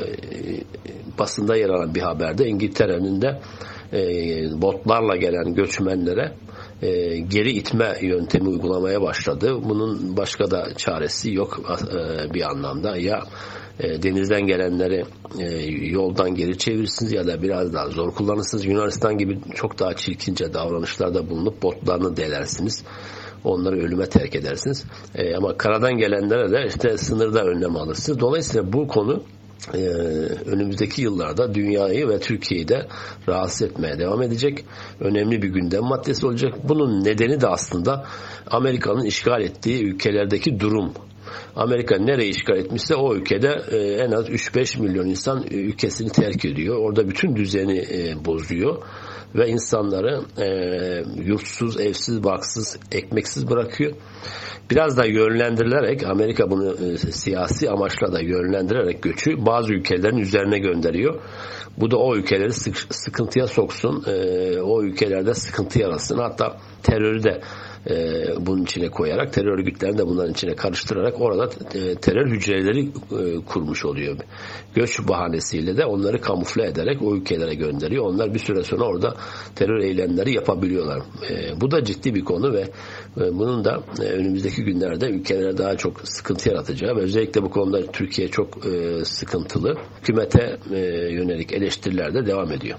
basında yer alan bir haberde İngiltere'nin de e, botlarla gelen göçmenlere e, geri itme yöntemi uygulamaya başladı. Bunun başka da çaresi yok e, bir anlamda. Ya E, denizden gelenleri e, yoldan geri çevirirsiniz ya da biraz daha zor kullanırsınız. Yunanistan gibi çok daha çirkince davranışlarda bulunup botlarını delersiniz. Onları ölüme terk edersiniz. E, ama karadan gelenlere de işte sınırda önlem alırsınız. Dolayısıyla bu konu e, önümüzdeki yıllarda dünyayı ve Türkiye'yi de rahatsız etmeye devam edecek. Önemli bir gündem maddesi olacak. Bunun nedeni de aslında Amerika'nın işgal ettiği ülkelerdeki durum. Amerika nereyi işgal etmişse o ülkede e, en az üç beş milyon insan e, ülkesini terk ediyor. Orada bütün düzeni e, bozuyor ve insanları e, yurtsuz, evsiz, barksız, ekmeksiz bırakıyor. Biraz da yönlendirilerek Amerika bunu e, siyasi amaçla da yönlendirerek göçü bazı ülkelerin üzerine gönderiyor. Bu da o ülkeleri sık, sıkıntıya soksun, e, o ülkelerde sıkıntı yaratsın. Hatta terörü de E, bunun içine koyarak, terör örgütlerini de bunların içine karıştırarak orada e, terör hücreleri e, kurmuş oluyor. Göç bahanesiyle de onları kamufle ederek o ülkelere gönderiyor. Onlar bir süre sonra orada terör eylemleri yapabiliyorlar. E, bu da ciddi bir konu ve e, bunun da e, önümüzdeki günlerde ülkelere daha çok sıkıntı yaratacağı ve özellikle bu konuda Türkiye çok e, sıkıntılı. Hükümete e, yönelik eleştiriler de devam ediyor.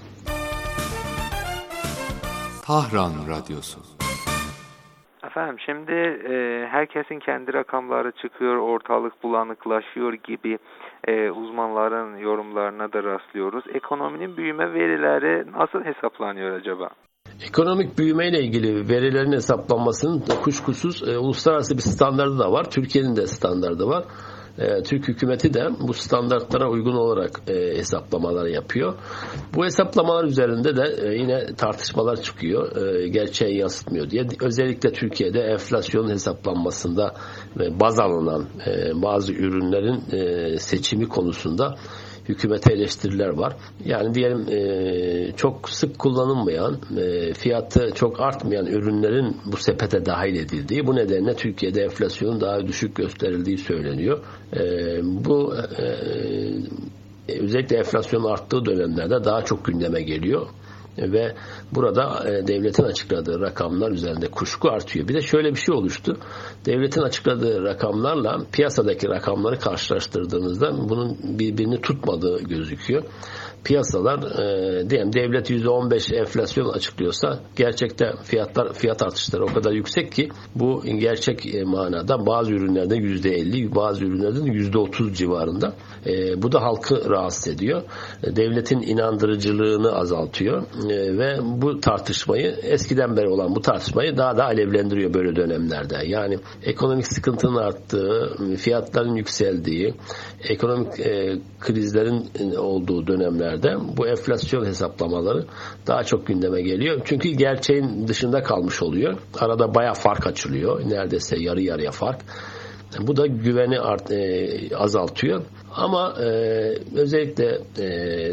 Tahran Radyosu. Efendim şimdi e, herkesin kendi rakamları çıkıyor, ortalık bulanıklaşıyor gibi e, uzmanların yorumlarına da rastlıyoruz. Ekonominin büyüme verileri nasıl hesaplanıyor acaba? Ekonomik büyümeyle ilgili verilerin hesaplanmasının kuşkusuz e, uluslararası bir standardı da var. Türkiye'nin de standardı var. E, Türk hükümeti de bu standartlara uygun olarak e, hesaplamalar yapıyor. Bu hesaplamalar üzerinde de e, yine tartışmalar çıkıyor. E, gerçeği yansıtmıyor diye. Özellikle Türkiye'de enflasyon hesaplanmasında e, baz alınan e, bazı ürünlerin e, seçimi konusunda hükümete eleştiriler var. Yani diyelim e, çok sık kullanılmayan, e, fiyatı çok artmayan ürünlerin bu sepete dahil edildiği, bu nedenle Türkiye'de enflasyonun daha düşük gösterildiği söyleniyor. E, bu e, özellikle enflasyonun arttığı dönemlerde daha çok gündeme geliyor. Ve burada e, devletin açıkladığı rakamlar üzerinde kuşku artıyor. Bir de şöyle bir şey oluştu. Devletin açıkladığı rakamlarla piyasadaki rakamları karşılaştırdığınızda bunun birbirini tutmadığı gözüküyor. piyasalar e, diyelim devlet yüzde on beş enflasyon açıklıyorsa gerçekte fiyatlar fiyat artışları o kadar yüksek ki bu gerçek e, manada bazı ürünlerde yüzde elli, bazı ürünlerde yüzde otuz civarında. E, bu da halkı rahatsız ediyor. E, devletin inandırıcılığını azaltıyor e, ve bu tartışmayı eskiden beri olan bu tartışmayı daha da alevlendiriyor böyle dönemlerde. Yani ekonomik sıkıntının arttığı, fiyatların yükseldiği, ekonomik e, krizlerin olduğu dönemlerde bu enflasyon hesaplamaları daha çok gündeme geliyor. Çünkü gerçeğin dışında kalmış oluyor. Arada bayağı fark açılıyor. Neredeyse yarı yarıya fark. Bu da güveni art, e, azaltıyor. Ama e, özellikle e,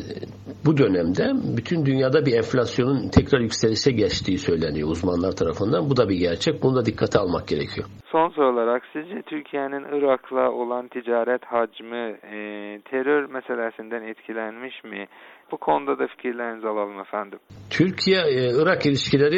bu dönemde bütün dünyada bir enflasyonun tekrar yükselişe geçtiği söyleniyor uzmanlar tarafından. Bu da bir gerçek. Bunu da dikkate almak gerekiyor. Son soru olarak sizce Türkiye'nin Irak'la olan ticaret hacmi e, terör meselesinden etkilenmiş mi? Bu konuda da fikirlerinizi alalım efendim. Türkiye-Irak ilişkileri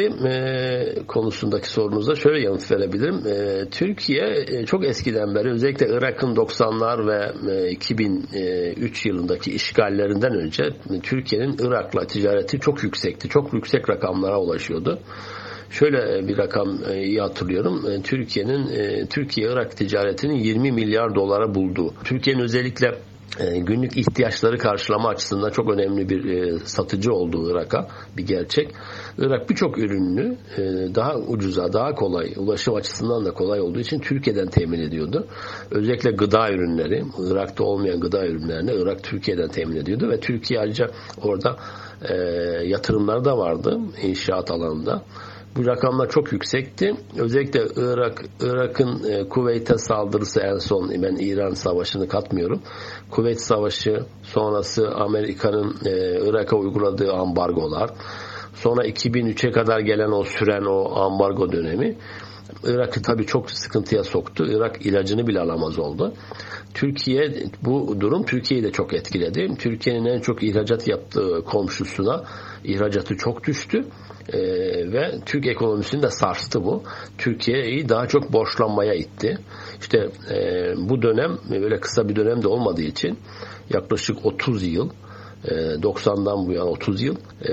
e, konusundaki sorunuza şöyle yanıt verebilirim. E, Türkiye e, çok eskiden beri özellikle Irak'ın doksanlar ve e, iki bin üç yılındaki işgallerinden önce Türkiye'nin Irak'la ticareti çok yüksekti. Çok yüksek rakamlara ulaşıyordu. Şöyle bir rakam iyi hatırlıyorum. Türkiye'nin Türkiye-Irak ticaretinin yirmi milyar dolara bulduğu. Türkiye'nin özellikle günlük ihtiyaçları karşılama açısından çok önemli bir satıcı olduğu Irak'a bir gerçek. Irak birçok ürününü daha ucuza, daha kolay, ulaşım açısından da kolay olduğu için Türkiye'den temin ediyordu. Özellikle gıda ürünleri, Irak'ta olmayan gıda ürünlerini Irak Türkiye'den temin ediyordu ve Türkiye ayrıca orada e, yatırımlar da vardı inşaat alanında. Bu rakamlar çok yüksekti. Özellikle Irak, Irak'ın e, Kuveyt'e saldırısı en son, ben İran Savaşı'nı katmıyorum. Kuveyt Savaşı sonrası Amerika'nın e, Irak'a uyguladığı ambargolar, sonra iki bin üçe kadar gelen o süren o ambargo dönemi Irak'ı tabii çok sıkıntıya soktu. Irak ilacını bile alamaz oldu. Türkiye, bu durum Türkiye'yi de çok etkiledi. Türkiye'nin en çok ihracat yaptığı komşusuna ihracatı çok düştü. Ee, ve Türk ekonomisini de sarstı bu. Türkiye'yi daha çok borçlanmaya itti. İşte e, bu dönem böyle kısa bir dönem de olmadığı için yaklaşık otuz yıl, e, doksandan bu yana otuz yıl, e,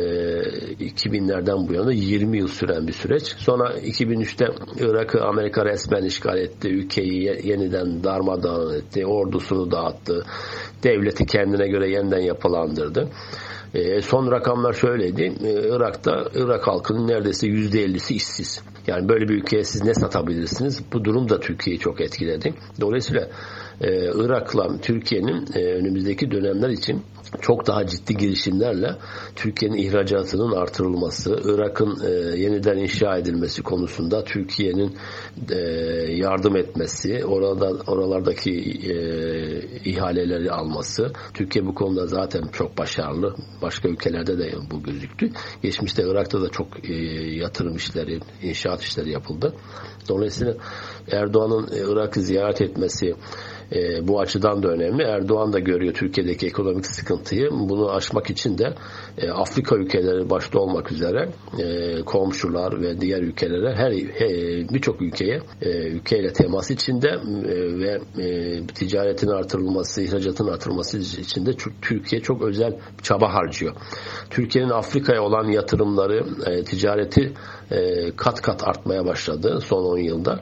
iki binlerden bu yana yirmi yıl süren bir süreç. Sonra iki bin üçte Irak'ı Amerika resmen işgal etti. Ülkeyi yeniden darmadağın etti. Ordusunu dağıttı. Devleti kendine göre yeniden yapılandırdı. E, son rakamlar şöyleydi. E, Irak'ta Irak halkının neredeyse yüzde ellisi işsiz. Yani böyle bir ülkeye siz ne satabilirsiniz? Bu durum da Türkiye'yi çok etkiledi. Dolayısıyla e, Irak'la Türkiye'nin e, önümüzdeki dönemler için çok daha ciddi girişimlerle Türkiye'nin ihracatının artırılması, Irak'ın e, yeniden inşa edilmesi konusunda Türkiye'nin e, yardım etmesi, orada oralardaki e, ihaleleri alması. Türkiye bu konuda zaten çok başarılı. Başka ülkelerde de bu gözüktü. Geçmişte Irak'ta da çok e, yatırım işleri, inşaat işleri yapıldı. Dolayısıyla Erdoğan'ın Irak'ı ziyaret etmesi E, bu açıdan da önemli. Erdoğan da görüyor Türkiye'deki ekonomik sıkıntıyı. Bunu aşmak için de e, Afrika ülkeleri başta olmak üzere e, komşular ve diğer ülkelere her he, birçok ülkeye e, ülkeyle temas içinde e, ve e, ticaretin artırılması, ihracatın artırılması için de Türkiye çok özel çaba harcıyor. Türkiye'nin Afrika'ya olan yatırımları, e, ticareti e, kat kat artmaya başladı son on yılda.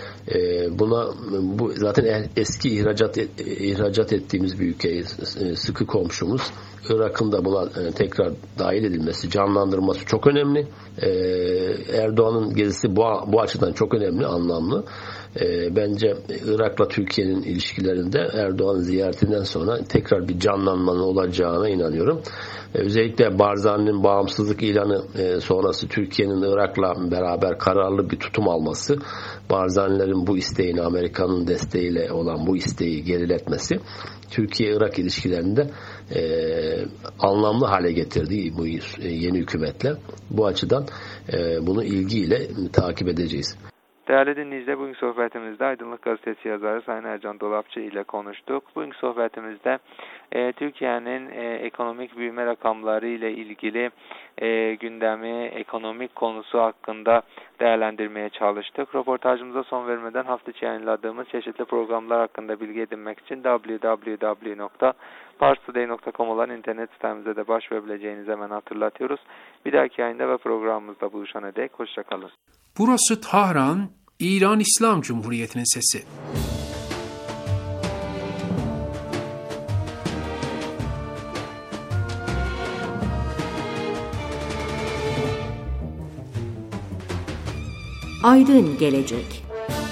Buna bu zaten eski ihracat ihracat ettiğimiz bir ülkeyiz, sıkı komşumuz. Irak'ın da buna tekrar dahil edilmesi, canlandırması çok önemli. Erdoğan'ın gezisi bu, bu açıdan çok önemli, anlamlı. Bence Irak'la Türkiye'nin ilişkilerinde Erdoğan'ın ziyaretinden sonra tekrar bir canlanmanın olacağına inanıyorum. Özellikle Barzani'nin bağımsızlık ilanı sonrası Türkiye'nin Irak'la beraber kararlı bir tutum alması, Barzanilerin bu isteğini, Amerika'nın desteğiyle olan bu isteği geriletmesi Türkiye-Irak ilişkilerinde e, anlamlı hale getirdi bu yeni hükümetle. Bu açıdan e, bunu ilgiyle takip edeceğiz. Değerli dinleyiciler, bugünkü sohbetimizde Aydınlık Gazetesi yazarı Sayın Ercan Dolapçı ile konuştuk. Bugünkü sohbetimizde e, Türkiye'nin e, ekonomik büyüme rakamları ile ilgili e, gündemi, ekonomik konusu hakkında değerlendirmeye çalıştık. Röportajımıza son vermeden hafta içi yayınladığımız çeşitli programlar hakkında bilgi edinmek için double-u double-u double-u nokta pars today nokta com olan internet sitemize de başvurabileceğinizi hemen hatırlatıyoruz. Bir dahaki yayında ve programımızda buluşana dek hoşçakalın. Burası Tahran, İran İslam Cumhuriyeti'nin sesi. Aydın Gelecek.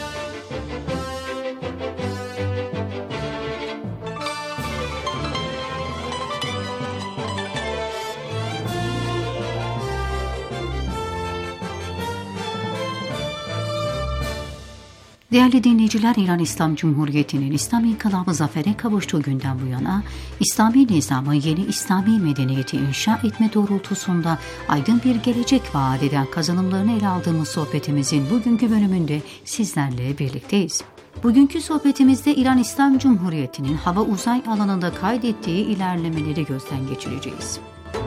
Değerli dinleyiciler, İran İslam Cumhuriyeti'nin İslam İnkılabı zafere kavuştuğu günden bu yana İslami nizamı yeni İslami medeniyeti inşa etme doğrultusunda aydın bir gelecek vaat eden kazanımlarını ele aldığımız sohbetimizin bugünkü bölümünde sizlerle birlikteyiz. Bugünkü sohbetimizde İran İslam Cumhuriyeti'nin hava uzay alanında kaydettiği ilerlemeleri gözden geçireceğiz.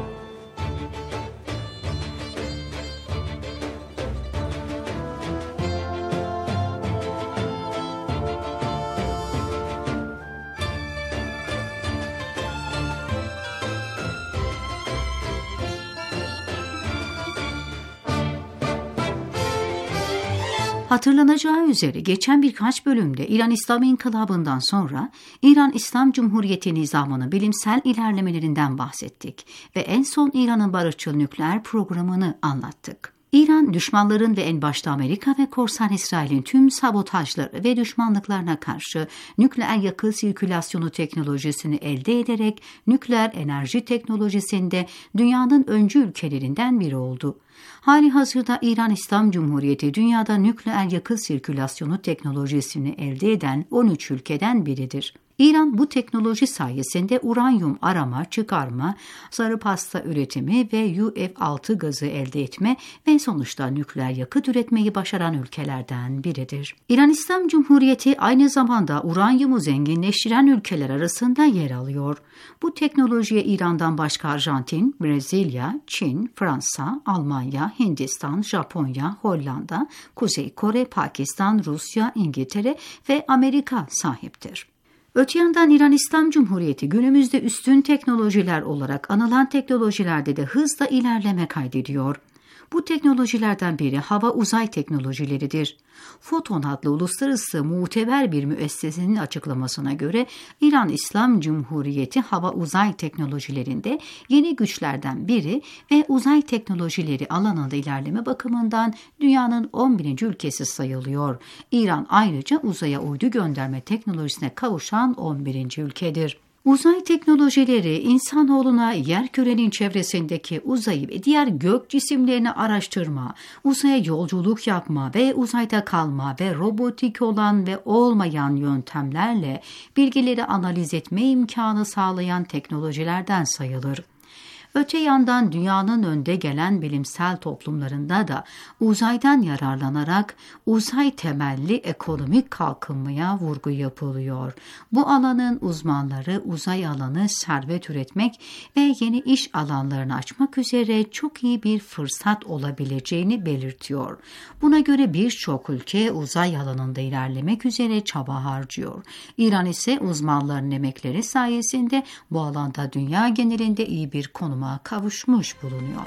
Hatırlanacağı üzere geçen birkaç bölümde İran İslam İnkılabı'ndan sonra İran İslam Cumhuriyeti nizamının bilimsel ilerlemelerinden bahsettik ve en son İran'ın barışçıl nükleer programını anlattık. İran, düşmanların ve en başta Amerika ve korsan İsrail'in tüm sabotajları ve düşmanlıklarına karşı nükleer yakıt sirkülasyonu teknolojisini elde ederek nükleer enerji teknolojisinde dünyanın öncü ülkelerinden biri oldu. Hali hazırda İran İslam Cumhuriyeti dünyada nükleer yakıt sirkülasyonu teknolojisini elde eden on üç ülkeden biridir. İran bu teknoloji sayesinde uranyum arama, çıkarma, sarı pasta üretimi ve U F altı gazı elde etme ve sonuçta nükleer yakıt üretmeyi başaran ülkelerden biridir. İran İslam Cumhuriyeti aynı zamanda uranyumu zenginleştiren ülkeler arasında yer alıyor. Bu teknolojiye İran'dan başka Arjantin, Brezilya, Çin, Fransa, Almanya, Hindistan, Japonya, Hollanda, Kuzey Kore, Pakistan, Rusya, İngiltere ve Amerika sahiptir. Öte yandan İran İslam Cumhuriyeti günümüzde üstün teknolojiler olarak anılan teknolojilerde de hızla ilerleme kaydediyor. Bu teknolojilerden biri hava uzay teknolojileridir. Foton adlı uluslararası muteber bir müessesenin açıklamasına göre İran İslam Cumhuriyeti hava uzay teknolojilerinde yeni güçlerden biri ve uzay teknolojileri alanında ilerleme bakımından dünyanın on birinci ülkesi sayılıyor. İran ayrıca uzaya uydu gönderme teknolojisine kavuşan on birinci ülkedir. Uzay teknolojileri insanoğluna yerkürenin çevresindeki uzayı ve diğer gök cisimlerini araştırma, uzaya yolculuk yapma ve uzayda kalma ve robotik olan ve olmayan yöntemlerle bilgileri analiz etme imkanı sağlayan teknolojilerden sayılır. Öte yandan dünyanın önde gelen bilimsel toplumlarında da uzaydan yararlanarak uzay temelli ekonomik kalkınmaya vurgu yapılıyor. Bu alanın uzmanları uzay alanı servet üretmek ve yeni iş alanlarını açmak üzere çok iyi bir fırsat olabileceğini belirtiyor. Buna göre birçok ülke uzay alanında ilerlemek üzere çaba harcıyor. İran ise uzmanların emekleri sayesinde bu alanda dünya genelinde iyi bir konuma kavuşmuş bulunuyor.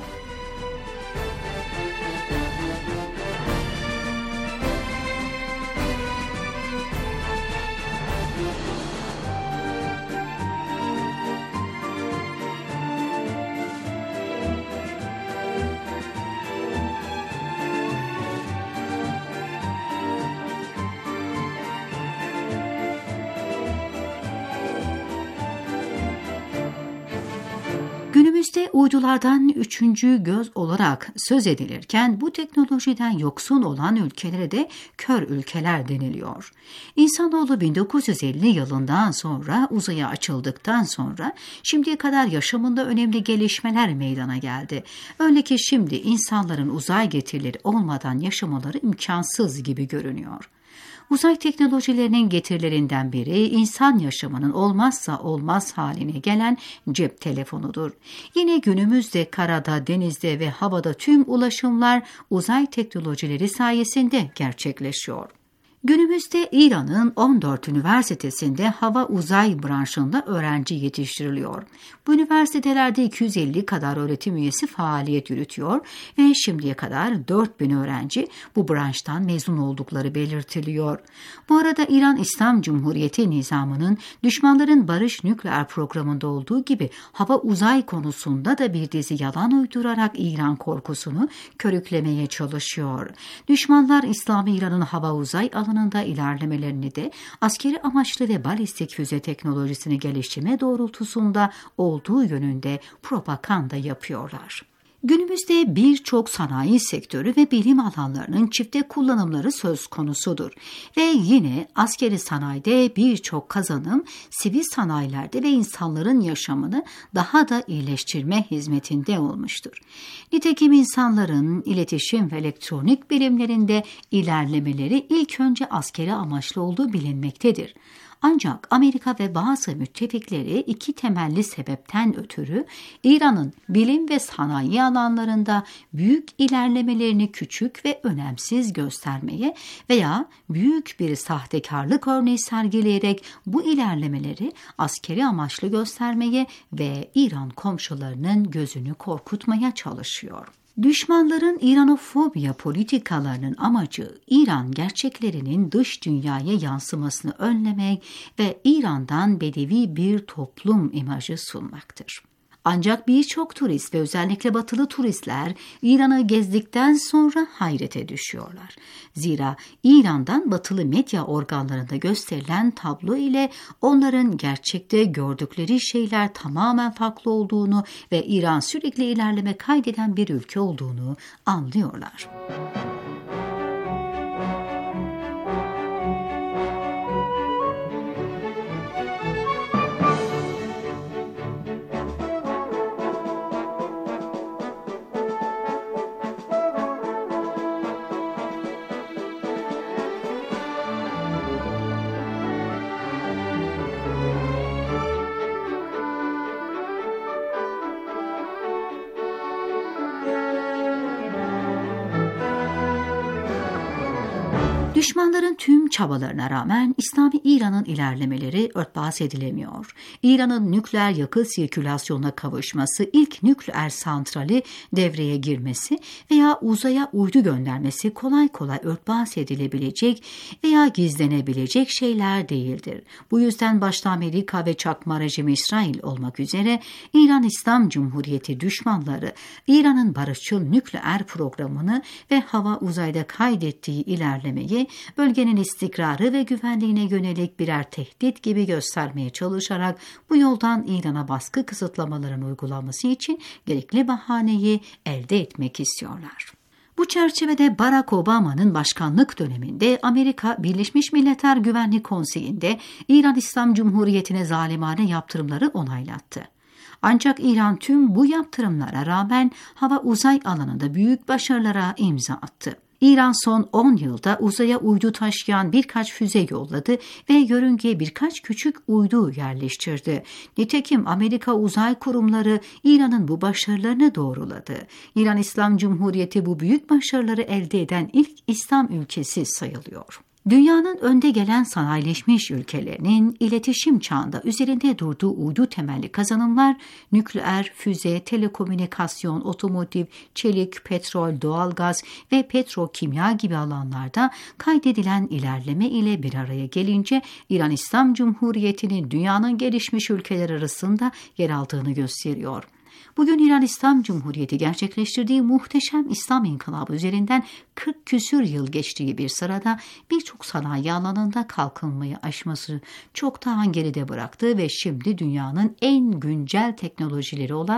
Günümüzde uydulardan üçüncü göz olarak söz edilirken bu teknolojiden yoksun olan ülkelere de kör ülkeler deniliyor. İnsanoğlu bin dokuz yüz elli yılından sonra uzaya açıldıktan sonra şimdiye kadar yaşamında önemli gelişmeler meydana geldi. Öyle ki şimdi insanların uzay getirileri olmadan yaşamaları imkansız gibi görünüyor. Uzay teknolojilerinin getirilerinden biri insan yaşamının olmazsa olmaz haline gelen cep telefonudur. Yine günümüzde karada, denizde ve havada tüm ulaşımlar uzay teknolojileri sayesinde gerçekleşiyor. Günümüzde İran'ın on dört üniversitesinde hava uzay branşında öğrenci yetiştiriliyor. Bu üniversitelerde iki yüz elli kadar öğretim üyesi faaliyet yürütüyor ve şimdiye kadar dört bin öğrenci bu branştan mezun oldukları belirtiliyor. Bu arada İran İslam Cumhuriyeti nizamının düşmanların barış nükleer programında olduğu gibi hava uzay konusunda da bir dizi yalan uydurarak İran korkusunu körüklemeye çalışıyor. Düşmanlar İslam İran'ın hava uzay alanında ilerlemelerini de askeri amaçlı ve balistik füze teknolojisini geliştirme doğrultusunda olduğu yönünde propaganda yapıyorlar. Günümüzde birçok sanayi sektörü ve bilim alanlarının çifte kullanımları söz konusudur. Ve yine askeri sanayide birçok kazanım sivil sanayilerde ve insanların yaşamını daha da iyileştirme hizmetinde olmuştur. Nitekim insanların iletişim ve elektronik bilimlerinde ilerlemeleri ilk önce askeri amaçlı olduğu bilinmektedir. Ancak Amerika ve bazı müttefikleri iki temelli sebepten ötürü İran'ın bilim ve sanayi alanlarında büyük ilerlemelerini küçük ve önemsiz göstermeye veya büyük bir sahtekarlık örneği sergileyerek bu ilerlemeleri askeri amaçlı göstermeye ve İran komşularının gözünü korkutmaya çalışıyor. Düşmanların İranofobya politikalarının amacı İran gerçeklerinin dış dünyaya yansımasını önlemek ve İran'dan bedevi bir toplum imajı sunmaktır. Ancak birçok turist ve özellikle batılı turistler İran'ı gezdikten sonra hayrete düşüyorlar. Zira İran'dan batılı medya organlarında gösterilen tablo ile onların gerçekte gördükleri şeyler tamamen farklı olduğunu ve İran sürekli ilerleme kaydeden bir ülke olduğunu anlıyorlar. Düşmanların tüm çabalarına rağmen İslami İran'ın ilerlemeleri örtbas edilemiyor. İran'ın nükleer yakıt sirkülasyonuna kavuşması, ilk nükleer santrali devreye girmesi veya uzaya uydu göndermesi kolay kolay örtbas edilebilecek veya gizlenebilecek şeyler değildir. Bu yüzden başta Amerika ve çakma rejim İsrail olmak üzere İran İslam Cumhuriyeti düşmanları İran'ın barışçıl nükleer programını ve hava uzayda kaydettiği ilerlemeyi bölgenin istikrarı ve güvenliğine yönelik birer tehdit gibi göstermeye çalışarak bu yoldan İran'a baskı kısıtlamaların uygulanması için gerekli bahaneyi elde etmek istiyorlar. Bu çerçevede Barack Obama'nın başkanlık döneminde Amerika Birleşmiş Milletler Güvenlik Konseyi'nde İran İslam Cumhuriyeti'ne zalimane yaptırımları onaylattı. Ancak İran tüm bu yaptırımlara rağmen hava uzay alanında büyük başarılara imza attı. İran son on yılda uzaya uydu taşıyan birkaç füze yolladı ve yörüngeye birkaç küçük uydu yerleştirdi. Nitekim Amerika uzay kurumları İran'ın bu başarılarını doğruladı. İran İslam Cumhuriyeti bu büyük başarıları elde eden ilk İslam ülkesi sayılıyor. Dünyanın önde gelen sanayileşmiş ülkelerinin iletişim çağında üzerinde durduğu uydu temelli kazanımlar, nükleer, füze, telekomünikasyon, otomotiv, çelik, petrol, doğalgaz ve petrokimya gibi alanlarda kaydedilen ilerleme ile bir araya gelince İran İslam Cumhuriyeti'nin dünyanın gelişmiş ülkeler arasında yer aldığını gösteriyor. Bugün İran İslam Cumhuriyeti gerçekleştirdiği muhteşem İslam inkılabı üzerinden kırk küsür yıl geçtiği bir sırada birçok sanayi alanında kalkınmayı aşması çoktan geride bıraktı ve şimdi dünyanın en güncel teknolojileri olan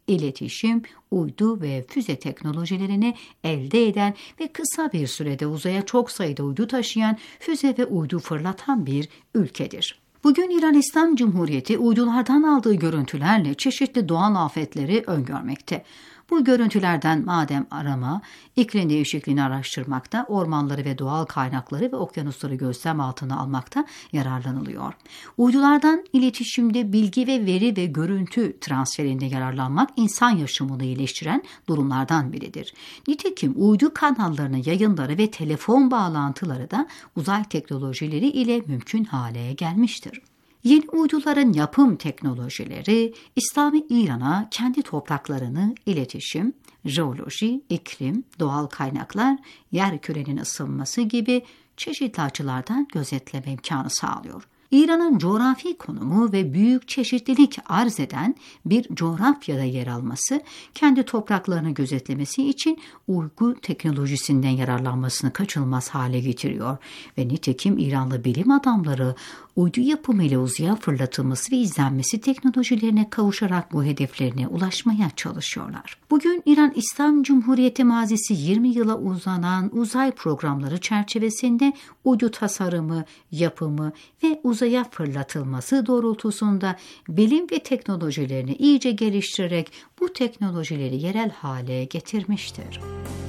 iletişim, uydu ve füze teknolojilerini elde eden ve kısa bir sürede uzaya çok sayıda uydu taşıyan, füze ve uydu fırlatan bir ülkedir. Bugün İran İslam Cumhuriyeti uydulardan aldığı görüntülerle çeşitli doğal afetleri öngörmekte. Bu görüntülerden maden arama, iklim değişikliğini araştırmakta, ormanları ve doğal kaynakları ve okyanusları gözlem altına almakta yararlanılıyor. Uydulardan iletişimde bilgi ve veri ve görüntü transferinde yararlanmak insan yaşamını iyileştiren durumlardan biridir. Nitekim uydu kanallarının yayınları ve telefon bağlantıları da uzay teknolojileri ile mümkün hale gelmiştir. Yeni uyduların yapım teknolojileri İslami İran'a kendi topraklarını iletişim, jeoloji, iklim, doğal kaynaklar, yerkürenin ısınması gibi çeşitli açılardan gözetleme imkanı sağlıyor. İran'ın coğrafi konumu ve büyük çeşitlilik arz eden bir coğrafyada yer alması, kendi topraklarını gözetlemesi için uydu teknolojisinden yararlanmasını kaçınılmaz hale getiriyor ve nitekim İranlı bilim adamları uydu yapımıyla uzaya fırlatılması ve izlenmesi teknolojilerine kavuşarak bu hedeflerine ulaşmaya çalışıyorlar. Bugün İran İslam Cumhuriyeti mazisi yirmi yıla uzanan uzay programları çerçevesinde uydu tasarımı, yapımı ve uzaya fırlatılması doğrultusunda bilim ve teknolojilerini iyice geliştirerek bu teknolojileri yerel hale getirmiştir.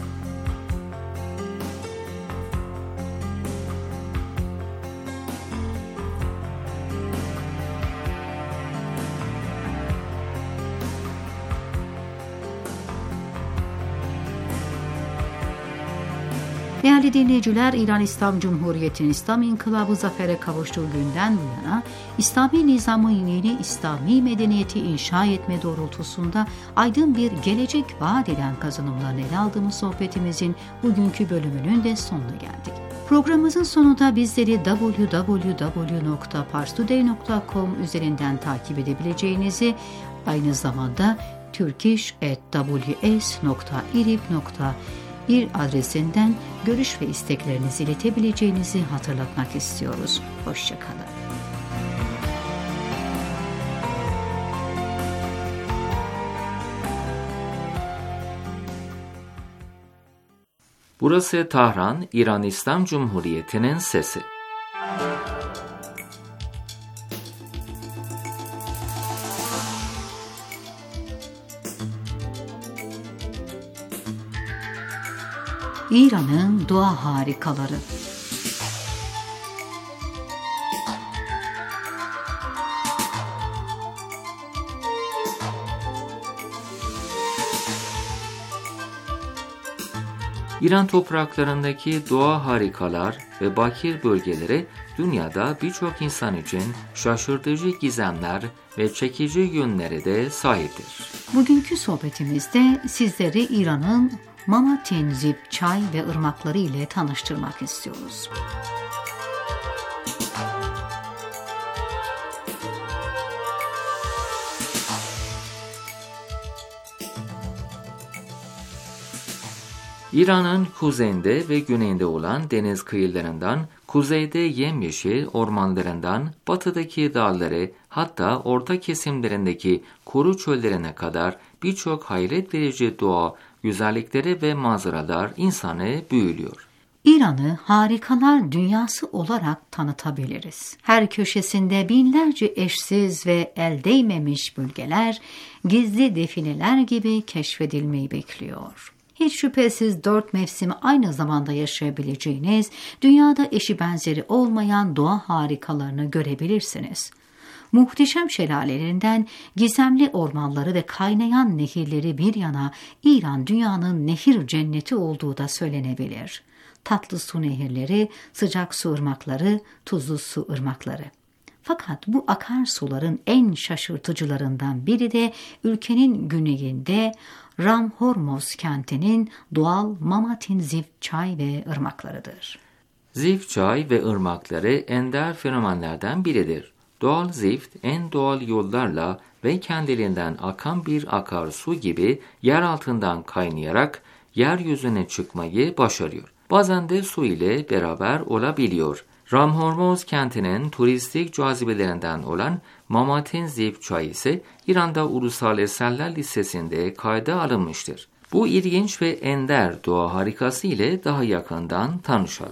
Değerli dinleyiciler, İran İslam Cumhuriyeti'nin İslam İnkılabı zafere kavuştuğu günden bu yana İslami nizamı yeni İslami medeniyeti inşa etme doğrultusunda aydın bir gelecek vaat eden kazanımlarını ele aldığımız sohbetimizin bugünkü bölümünün de sonuna geldik. Programımızın sonunda bizleri double-u double-u double-u nokta parstoday nokta com üzerinden takip edebileceğinizi, aynı zamanda turkish at w s nokta irib nokta bir adresinden görüş ve isteklerinizi iletebileceğinizi hatırlatmak istiyoruz. Hoşça kalın. Burası Tahran, İran İslam Cumhuriyeti'nin sesi. İran'ın doğa harikaları. İran topraklarındaki doğa harikalar ve bakir bölgeleri dünyada birçok insan için şaşırtıcı gizemler ve çekici yönleri de sahiptir. Bugünkü sohbetimizde sizleri İran'ın Mamatin Zip çay ve ırmakları ile tanıştırmak istiyoruz. İran'ın kuzeyinde ve güneyinde olan deniz kıyılarından, kuzeyde yemyeşil ormanlarından, batıdaki dağları, hatta orta kesimlerindeki kuru çöllerine kadar birçok hayret verici doğa güzellikleri ve manzaralar insanı büyülüyor. İran'ı harikalar dünyası olarak tanıtabiliriz. Her köşesinde binlerce eşsiz ve el değmemiş bölgeler, gizli defineler gibi keşfedilmeyi bekliyor. Hiç şüphesiz dört mevsimi aynı zamanda yaşayabileceğiniz, dünyada eşi benzeri olmayan doğa harikalarını görebilirsiniz. Muhteşem şelalelerinden gizemli ormanları ve kaynayan nehirleri bir yana, İran dünyanın nehir cenneti olduğu da söylenebilir. Tatlı su nehirleri, sıcak su ırmakları, tuzlu su ırmakları. Fakat bu akarsuların en şaşırtıcılarından biri de ülkenin güneyinde Ram Hormoz kentinin doğal Mamatin Zift çay ve ırmaklarıdır. Zift çay ve ırmakları ender fenomenlerden biridir. Doğal zift en doğal yollarla ve kendiliğinden akan bir akarsu gibi yer altından kaynayarak yeryüzüne çıkmayı başarıyor. Bazen de su ile beraber olabiliyor. Ramhormoz kentinin turistik cazibelerinden olan Mamatin Zift çayı ise İran'da Ulusal Eserler Listesi'nde kayda alınmıştır. Bu ilginç ve ender doğa harikası ile daha yakından tanışalım.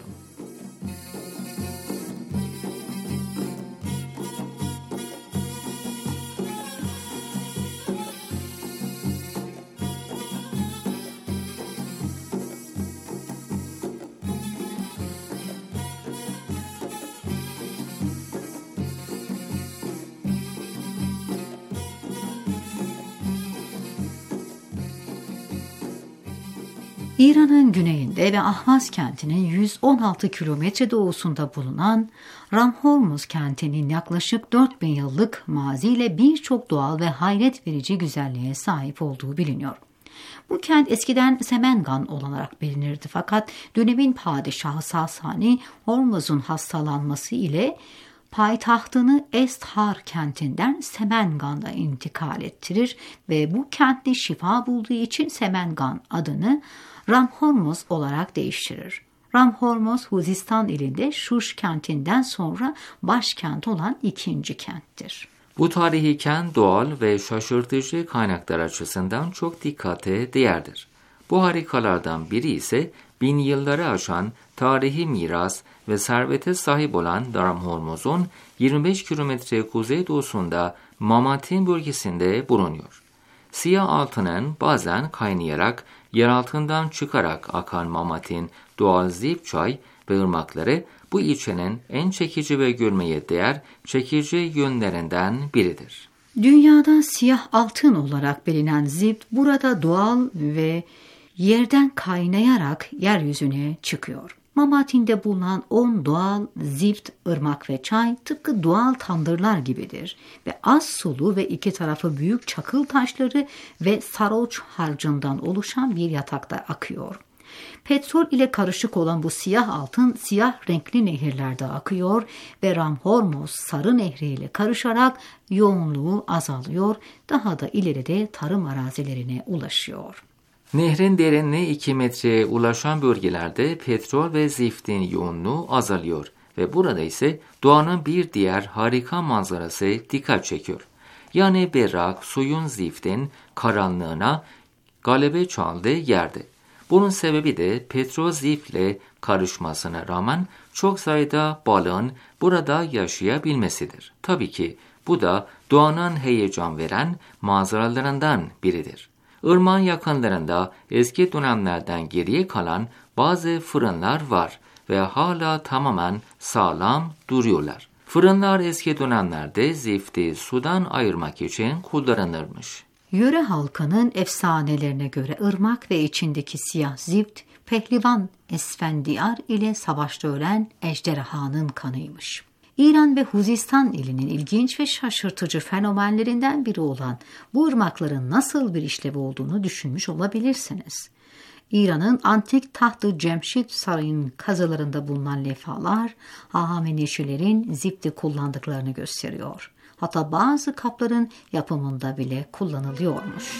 İran'ın güneyinde ve Ahvaz kentinin yüz on altı kilometre doğusunda bulunan Ramhormuz kentinin yaklaşık dört bin yıllık maziyle birçok doğal ve hayret verici güzelliğe sahip olduğu biliniyor. Bu kent eskiden Semengan olarak bilinirdi fakat dönemin padişahı Sasani Hormuz'un hastalanması ile payitahtını Esthar kentinden Semengan'a intikal ettirir ve bu kentte şifa bulduğu için Semengan adını Ramhormuz olarak değiştirir. Ramhormuz, Huzistan ilinde Şuş kentinden sonra başkent olan ikinci kenttir. Bu tarihi kent doğal ve şaşırtıcı kaynaklar açısından çok dikkate değerdir. Bu harikalardan biri ise bin yılları aşan tarihi miras ve servete sahip olan Ramhormuz'un yirmi beş kilometre kuzeydoğusunda Mamatin bölgesinde bulunuyor. Siyah altının bazen kaynayarak yer altından çıkarak akan Mamatin doğal Zift çay ve ırmakları bu ilçenin en çekici ve görmeye değer çekici yönlerinden biridir. Dünyada siyah altın olarak bilinen Zift burada doğal ve yerden kaynayarak yeryüzüne çıkıyor. Mamatin'de bulunan on doğal zift, ırmak ve çay tıpkı doğal tandırlar gibidir ve az sulu ve iki tarafı büyük çakıl taşları ve saroç harcından oluşan bir yatakta akıyor. Petrol ile karışık olan bu siyah altın siyah renkli nehirlerde akıyor ve Ramhormuz Sarı Nehri ile karışarak yoğunluğu azalıyor, daha da ileride tarım arazilerine ulaşıyor. Nehrin derinliği iki metreye ulaşan bölgelerde petrol ve ziftin yoğunluğu azalıyor ve burada ise doğanın bir diğer harika manzarası dikkat çekiyor. Yani berrak suyun ziftin karanlığına galebe çaldığı yerde. Bunun sebebi de petrol ziftle karışmasına rağmen çok sayıda balığın burada yaşayabilmesidir. Tabii ki bu da doğanın heyecan veren manzaralarından biridir. Irmağın yakınlarında eski dönemlerden geriye kalan bazı fırınlar var ve hala tamamen sağlam duruyorlar. Fırınlar eski dönemlerde zifti sudan ayırmak için kullanılırmış. Yöre halkının efsanelerine göre ırmak ve içindeki siyah zift, Pehlivan Esfendiyar ile savaşta ölen ejderhanın kanıymış. İran ve Huzistan ilinin ilginç ve şaşırtıcı fenomenlerinden biri olan bu ırmakların nasıl bir işlevi olduğunu düşünmüş olabilirsiniz. İran'ın antik Taht-ı Cemşid Sarayı'nın kazılarında bulunan levhalar, Hahamenişilerin zifti kullandıklarını gösteriyor. Hatta bazı kapların yapımında bile kullanılıyormuş.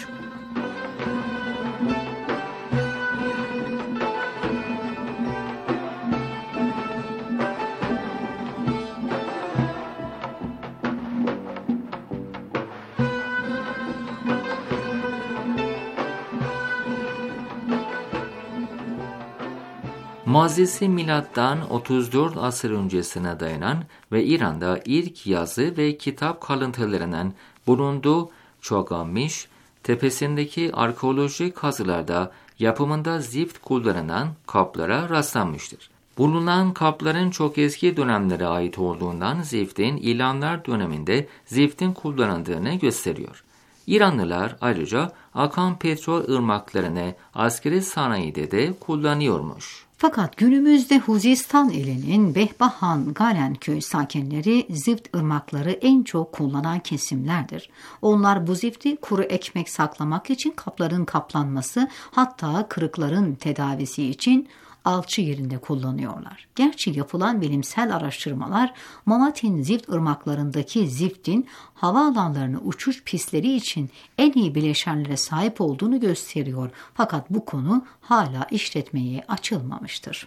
Mazisi milattan otuz dört asır öncesine dayanan ve İran'da ilk yazı ve kitap kalıntılarının bulunduğu Çogamiş tepesindeki arkeolojik kazılarda yapımında zift kullanılan kaplara rastlanmıştır. Bulunan kapların çok eski dönemlere ait olduğundan ziftin ilanlar döneminde ziftin kullanıldığını gösteriyor. İranlılar ayrıca akan petrol ırmaklarını askeri sanayide de kullanıyormuş. Fakat günümüzde Huzistan ilinin Behbahan Galen köy sakinleri zift ırmakları en çok kullanan kesimlerdir. Onlar bu zifti kuru ekmek saklamak için kapların kaplanması, hatta kırıkların tedavisi için alçı yerinde kullanıyorlar. Gerçi yapılan bilimsel araştırmalar Mamatin zift ırmaklarındaki ziftin havaalanlarına uçuş pistleri için en iyi bileşenlere sahip olduğunu gösteriyor. Fakat bu konu hala işletmeye açılmamıştır.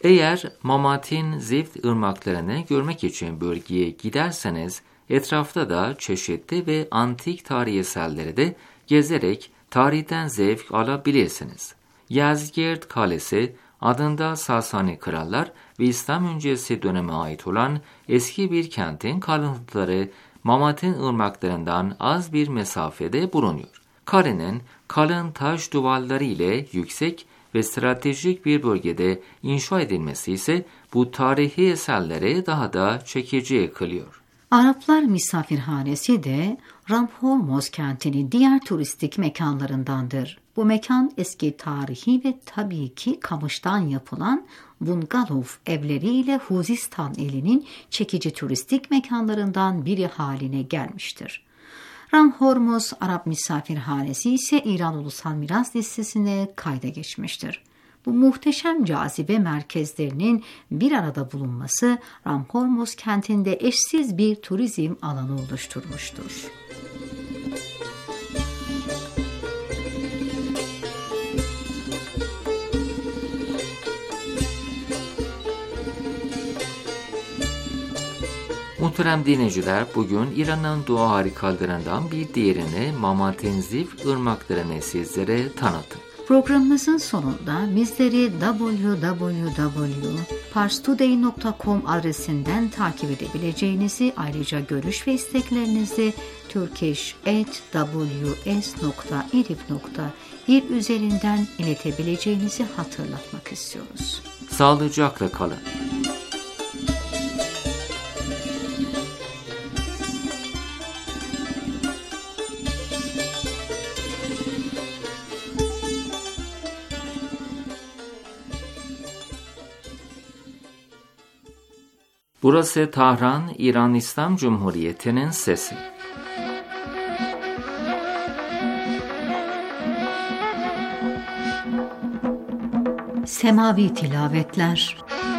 Eğer Mamatin Zift ırmaklarını görmek için bölgeye giderseniz, etrafta da çeşitli ve antik tarihi eserleri de gezerek tarihten zevk alabilirsiniz. Yazgirt Kalesi adında Sasani krallar ve İslam öncesi döneme ait olan eski bir kentin kalıntıları Mamatin ırmaklarından az bir mesafede bulunuyor. Kalenin kalın taş duvarları ile yüksek ve stratejik bir bölgede inşa edilmesi ise bu tarihi eserleri daha da çekici kılıyor. Araplar misafirhanesi de Ramhormuz kentinin diğer turistik mekanlarındandır. Bu mekan eski tarihi ve tabii ki kamıştan yapılan bungalov evleriyle Huzistan elinin çekici turistik mekanlarından biri haline gelmiştir. Ramhormuz Arap misafirhanesi ise İran Ulusal Miras Listesi'ne kayda geçmiştir. Bu muhteşem cazibe merkezlerinin bir arada bulunması Ramhormuz kentinde eşsiz bir turizm alanı oluşturmuştur. Muhterem dinleyiciler, bugün İran'ın doğa harikalarından bir diğerini Mamatin Zift ırmaklarını sizlere tanıttık. Programımızın sonunda bizleri double-u double-u double-u nokta parstoday nokta com adresinden takip edebileceğinizi, ayrıca görüş ve isteklerinizi turkish at w s nokta idif nokta ir üzerinden iletebileceğinizi hatırlatmak istiyoruz. Sağlıcakla kalın. Burası Tahran, İran İslam Cumhuriyeti'nin sesi. Semavi tilavetler.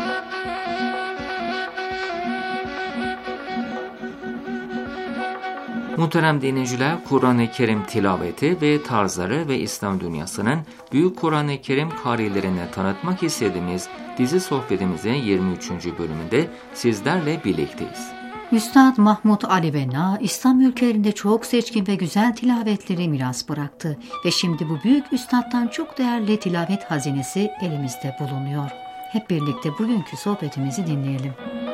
Muhterem dinleyiciler, Kur'an-ı Kerim tilaveti ve tarzları ve İslam dünyasının büyük Kur'an-ı Kerim karilerine tanıtmak istediğimiz dizi sohbetimizin yirmi üçüncü bölümünde sizlerle birlikteyiz. Üstad Mahmud Ali Benna, İslam ülkelerinde çok seçkin ve güzel tilavetleri miras bıraktı ve şimdi bu büyük üstaddan çok değerli tilavet hazinesi elimizde bulunuyor. Hep birlikte bugünkü sohbetimizi dinleyelim.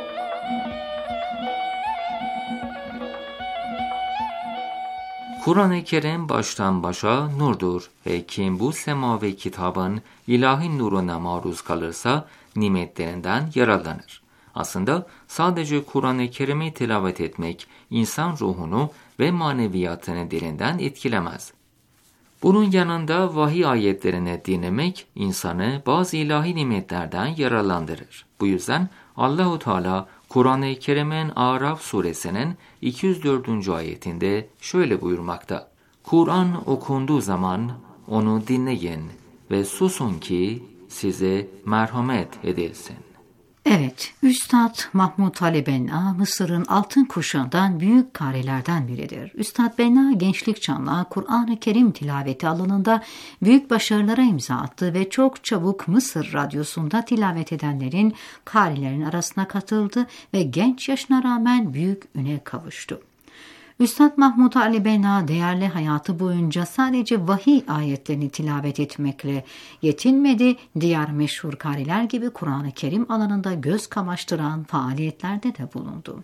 Kur'an-ı Kerim baştan başa nurdur ve kim bu semavi kitabın ilahi nuruna maruz kalırsa nimetlerinden yararlanır. Aslında sadece Kur'an-ı Kerim'i tilavet etmek insan ruhunu ve maneviyatını derinden etkilemez. Bunun yanında vahiy ayetlerini dinlemek insanı bazı ilahi nimetlerden yararlandırır. Bu yüzden Allahu Teala Kur'an-ı Kerim'in Araf suresinin iki yüz dördüncü ayetinde şöyle buyurmakta: Kur'an okunduğu zaman onu dinleyin ve susun ki size merhamet edilsin. Evet, Üstad Mahmud Ali Benna, Mısır'ın altın kuşağından büyük karilerden biridir. Üstad Benna gençlik çağında Kur'an-ı Kerim tilaveti alanında büyük başarılara imza attı ve çok çabuk Mısır radyosunda tilavet edenlerin karilerin arasına katıldı ve genç yaşına rağmen büyük üne kavuştu. Üstad Mahmud Ali Benna değerli hayatı boyunca sadece vahiy ayetlerini tilavet etmekle yetinmedi, diğer meşhur kariler gibi Kur'an-ı Kerim alanında göz kamaştıran faaliyetlerde de bulundu.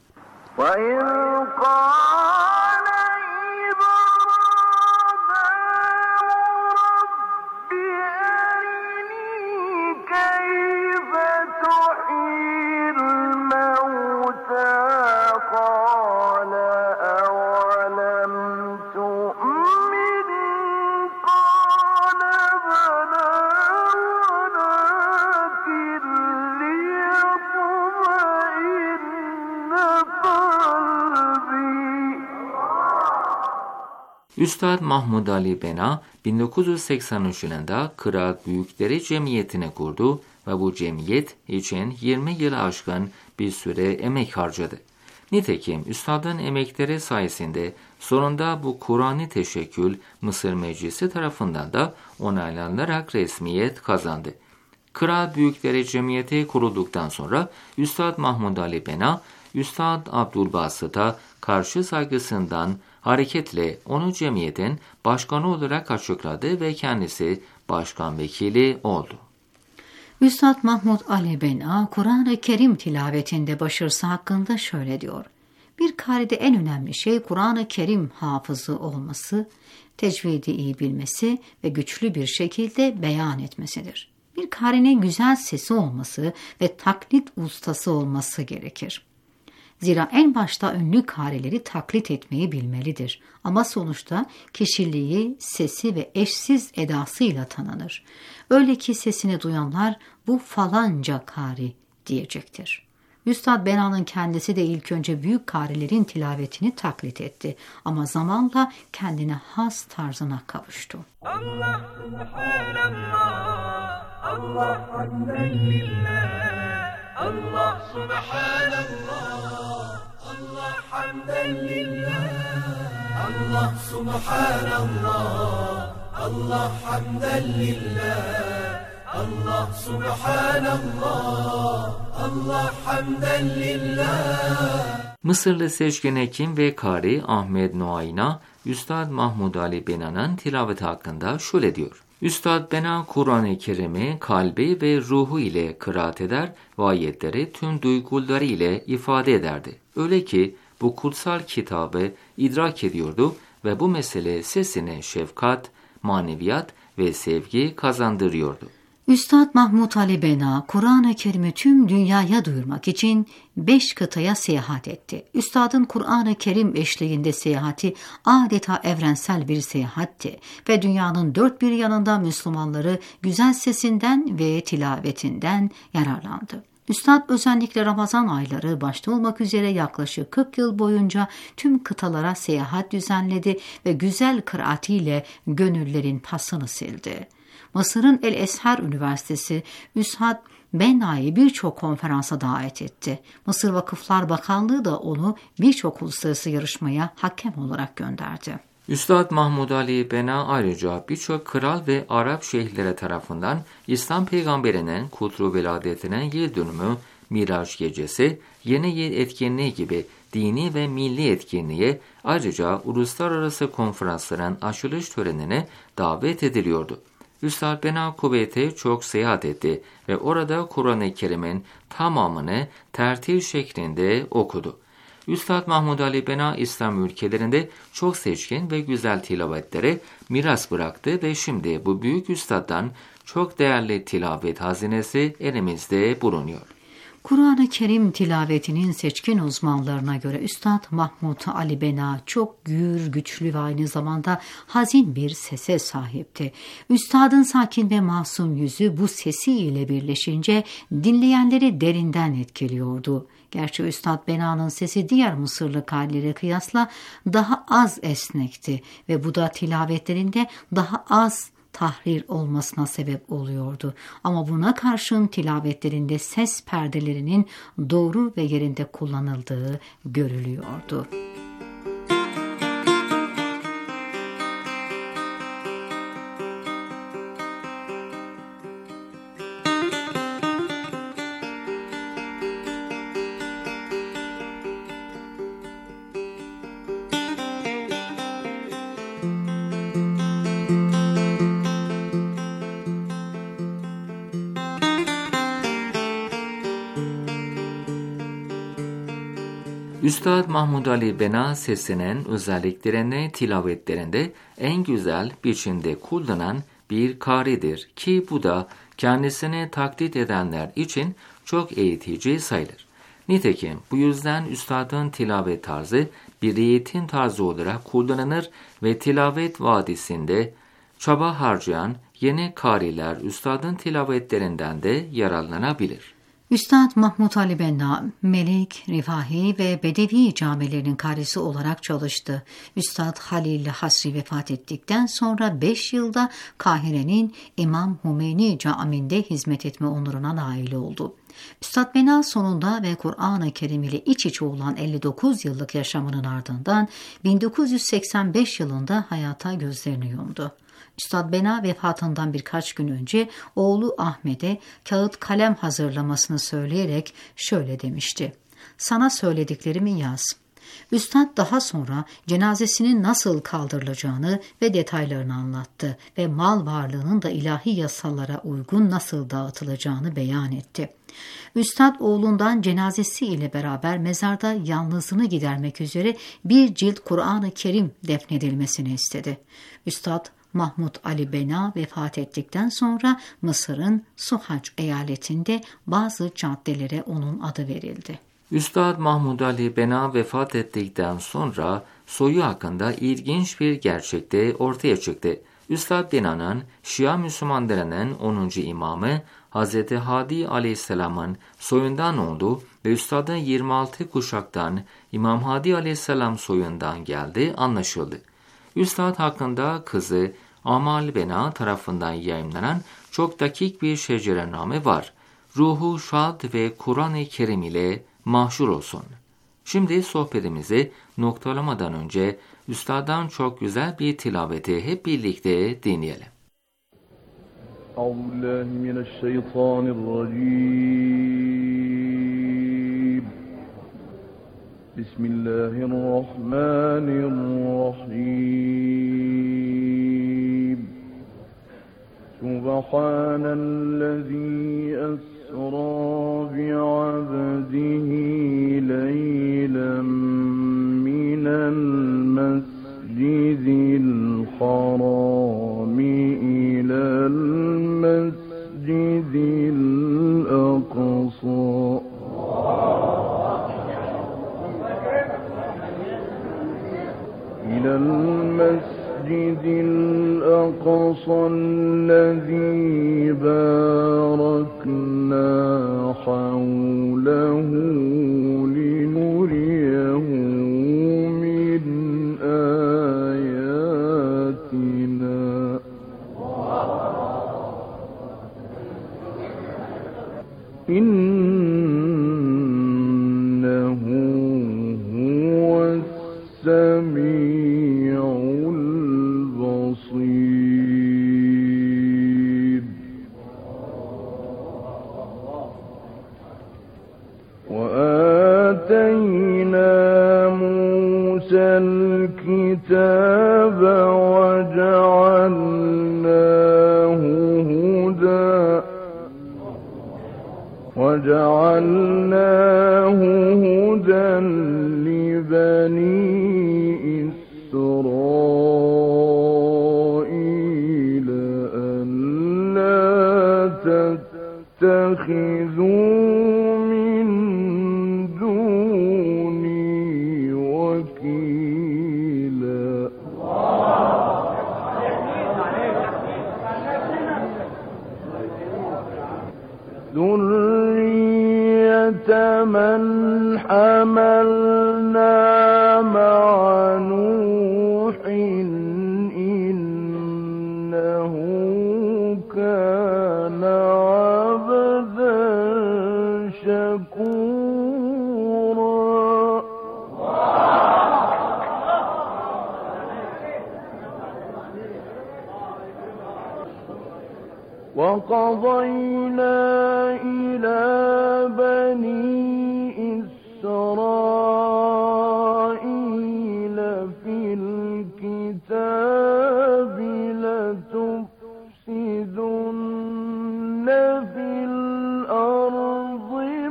Üstad Mahmud Ali Benna bin dokuz yüz seksen üç yılında Kral Büyükleri Cemiyeti'ni kurdu ve bu cemiyet için yirmi yılı aşkın bir süre emek harcadı. Nitekim Üstad'ın emekleri sayesinde sonunda bu Kur'an-ı Teşekkül Mısır Meclisi tarafından da onaylanarak resmiyet kazandı. Kıraat Büyükleri Cemiyeti kurulduktan sonra Üstad Mahmud Ali Bena, Üstad Abdülbasıt'a karşı saygısından hareketle onu cemiyetin başkanı olarak açıkladı ve kendisi başkan vekili oldu. Üstad Mahmud Ali Bena, Kur'an-ı Kerim tilavetinde başarısı hakkında şöyle diyor. Bir karide en önemli şey Kur'an-ı Kerim hafızı olması, tecvidi iyi bilmesi ve güçlü bir şekilde beyan etmesidir. Bir karinin güzel sesi olması ve taklit ustası olması gerekir. Zira en başta ünlü karileri taklit etmeyi bilmelidir. Ama sonuçta kişiliği, sesi ve eşsiz edasıyla tanınır. Öyle ki sesini duyanlar bu falanca kari diyecektir. Üstad Bena'nın kendisi de ilk önce büyük karilerin tilavetini taklit etti. Ama zamanla kendine has tarzına kavuştu. Allah subhanallah, Allah hamdülillah, Allah subhanallah, Allah hamdülillah, Allah subhanallah, Allah hamdülillah, Allah subhanallah, Allah hamdülillah. Mısırlı seçkin hekim ve kari Ahmet Noayna, Üstad Mahmud Ali Bena'nın tilaveti hakkında şöyle diyor. Üstad Bena Kur'an-ı Kerim'i kalbi ve ruhu ile kıraat eder ve ayetleri tüm duyguları ile ifade ederdi. Öyle ki bu kutsal kitabı idrak ediyordu ve bu mesele sesine şefkat, maneviyat ve sevgi kazandırıyordu. Üstad Mahmud Ali Bena, Kur'an-ı Kerim'i tüm dünyaya duyurmak için beş kıtaya seyahat etti. Üstadın Kur'an-ı Kerim eşliğinde seyahati adeta evrensel bir seyahatti ve dünyanın dört bir yanında Müslümanları güzel sesinden ve tilavetinden yararlandı. Üstad özellikle Ramazan ayları başta olmak üzere yaklaşık kırk yıl boyunca tüm kıtalara seyahat düzenledi ve güzel kıraatiyle gönüllerin pasını sildi. Mısır'ın El Ezher Üniversitesi Üstad Bena'yı birçok konferansa davet etti. Mısır Vakıflar Bakanlığı da onu birçok uluslararası yarışmaya hakem olarak gönderdi. Üstad Mahmud Ali Bena ayrıca birçok kral ve Arap şeyhlere tarafından İslam peygamberinin kutlu veladetinin yıl dönümü, Miraç gecesi, yeni yıl etkinliği gibi dini ve milli etkinliğe, ayrıca uluslararası konferansların açılış törenine davet ediliyordu. Üstad Bena Kuveyt'e çok seyahat etti ve orada Kur'an-ı Kerim'in tamamını tertil şeklinde okudu. Üstad Mahmud Ali Bena İslam ülkelerinde çok seçkin ve güzel tilavetlere miras bıraktı ve şimdi bu büyük üstaddan çok değerli tilavet hazinesi elimizde bulunuyor. Kur'an-ı Kerim tilavetinin seçkin uzmanlarına göre Üstad Mahmud Ali Bena çok gür, güçlü ve aynı zamanda hazin bir sese sahipti. Üstadın sakin ve masum yüzü bu sesiyle birleşince dinleyenleri derinden etkiliyordu. Gerçi Üstad Bena'nın sesi diğer Mısırlı kârilere kıyasla daha az esnekti ve bu da tilavetlerinde daha az tahrir olmasına sebep oluyordu. Ama buna karşın tilavetlerinde ses perdelerinin doğru ve yerinde kullanıldığı görülüyordu. Üstad Mahmud Ali Bena sesinin özelliklerini tilavetlerinde en güzel biçimde kullanan bir karidir ki bu da kendisini taklit edenler için çok eğitici sayılır. Nitekim bu yüzden üstadın tilavet tarzı bir eğitim tarzı olarak kullanılır ve tilavet vadisinde çaba harcayan yeni kariler üstadın tilavetlerinden de yararlanabilir. Üstad Mahmud Ali Bena, Melik, Rifahi ve Bedevi camilerinin karisi olarak çalıştı. Üstad Halil Hasri vefat ettikten sonra beş yılda Kahire'nin İmam Hümeyni Camii'nde hizmet etme onuruna nail oldu. Üstad Bena sonunda ve Kur'an-ı Kerim ile iç içe olan elli dokuz yıllık yaşamının ardından bin dokuz yüz seksen beş yılında hayata gözlerini yumdu. Üstad Bena vefatından birkaç gün önce oğlu Ahmet'e kağıt kalem hazırlamasını söyleyerek şöyle demişti: "Sana söylediklerimi yaz." Üstad daha sonra cenazesinin nasıl kaldırılacağını ve detaylarını anlattı ve mal varlığının da ilahi yasalara uygun nasıl dağıtılacağını beyan etti. Üstad oğlundan cenazesi ile beraber mezarda yalnızlığını gidermek üzere bir cilt Kur'an-ı Kerim defnedilmesini istedi. Üstad Mahmud Ali Bena vefat ettikten sonra Mısır'ın Suhac eyaletinde bazı caddelere onun adı verildi. Üstad Mahmud Ali Bena vefat ettikten sonra soyu hakkında ilginç bir gerçek de ortaya çıktı. Üstad Bena'nın Şia Müslümanlarının onuncu imamı Hazreti Hadi Aleyhisselam'ın soyundan olduğu ve Üstad'ın yirmi altı kuşaktan İmam Hadi Aleyhisselam soyundan geldiği anlaşıldı. Üstad hakkında kızı Amal Bena tarafından yayımlanan çok dakik bir şecerename var. Ruhu şad ve Kur'an-ı Kerim ile mahşur olsun. Şimdi sohbetimizi noktalamadan önce Üstad'dan çok güzel bir tilaveti hep birlikte dinleyelim. Euzubillahimineşşeytanirracim. Bismillahirrahmanirrahim. Subhanellezî esrâ bi'abdihi leylen minel mescidil harâmi ilel mescidil aqsâ. ilel mescidil aqsâ allezî bâraknâ حوله لنريه من آياتنا إنه هو السميع البصير. وآتينا موسى الكتاب وجعلناه هدى وجعلناه هدى لبني إسرائيل ألا تتخذوا ذرية من حملنا مع نوح إنه كان عبدا شكورا. وقضينا إلى بني إسرائيل في الكتاب لتفسدن في الأرض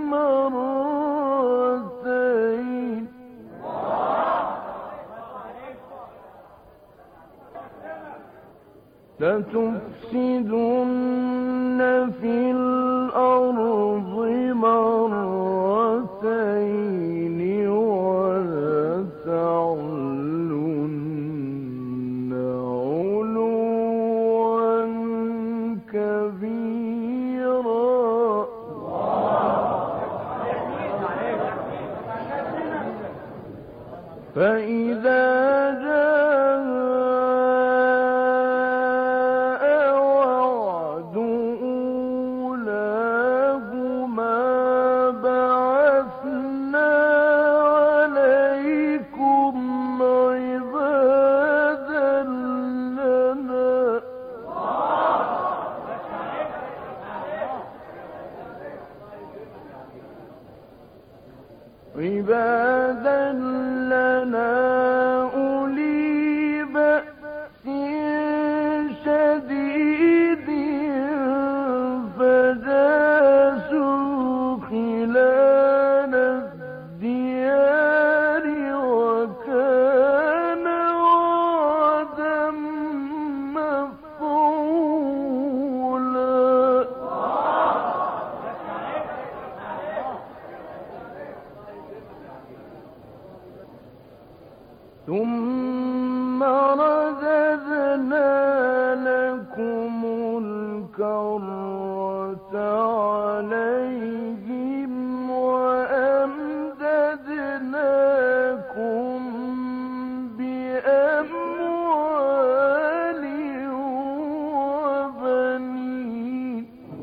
مرتين لتفسدن في الأرض مرتين ولتعلن علوا كبيرا. فإذا ثم رددنا لكم الكرة عليهم وأمددناكم بأموال وبنين.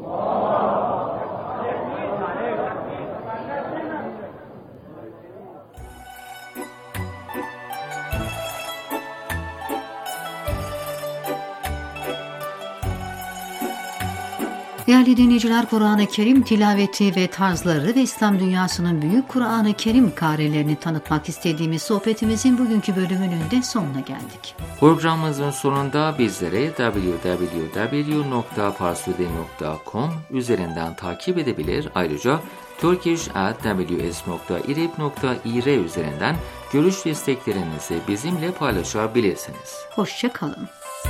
Değerli dinleyiciler, Kur'an-ı Kerim tilaveti ve tarzları ve İslam dünyasının büyük Kur'an-ı Kerim kârelerini tanıtmak istediğimiz sohbetimizin bugünkü bölümünün de sonuna geldik. Programımızın sonunda bizlere double-u double-u double-u nokta parstoday nokta com üzerinden takip edebilir. Ayrıca turkish at w s nokta irib nokta i r üzerinden görüş desteklerinizi bizimle paylaşabilirsiniz. Hoşça kalın.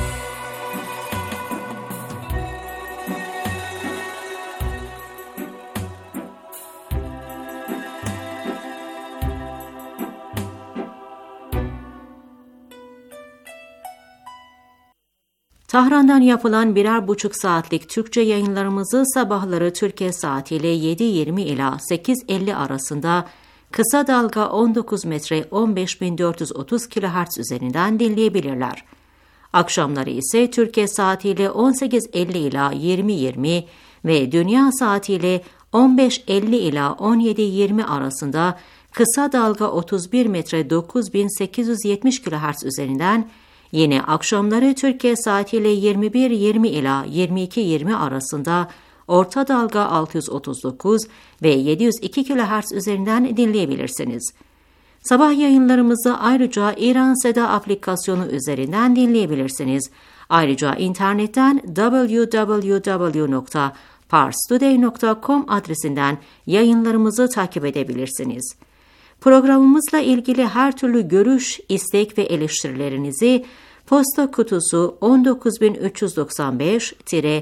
Tahran'dan yapılan birer buçuk saatlik Türkçe yayınlarımızı sabahları Türkiye saatiyle yedi yirmi ila sekiz elli arasında kısa dalga on dokuz metre on beş bin dört yüz otuz kilohertz üzerinden dinleyebilirler. Akşamları ise Türkiye saatiyle on sekiz elli ila yirmi yirmi ve dünya saatiyle on beş elli ila on yedi yirmi arasında kısa dalga otuz bir metre dokuz bin sekiz yüz yetmiş kilohertz üzerinden, yine akşamları Türkiye saatiyle yirmi bir yirmi ila yirmi iki yirmi arasında orta dalga altı yüz otuz dokuz ve yedi yüz iki kilohertz üzerinden dinleyebilirsiniz. Sabah yayınlarımızı ayrıca İran Seda aplikasyonu üzerinden dinleyebilirsiniz. Ayrıca internetten double-u double-u double-u nokta parstoday nokta com adresinden yayınlarımızı takip edebilirsiniz. Programımızla ilgili her türlü görüş, istek ve eleştirilerinizi posta kutusu on dokuz bin üç yüz doksan beş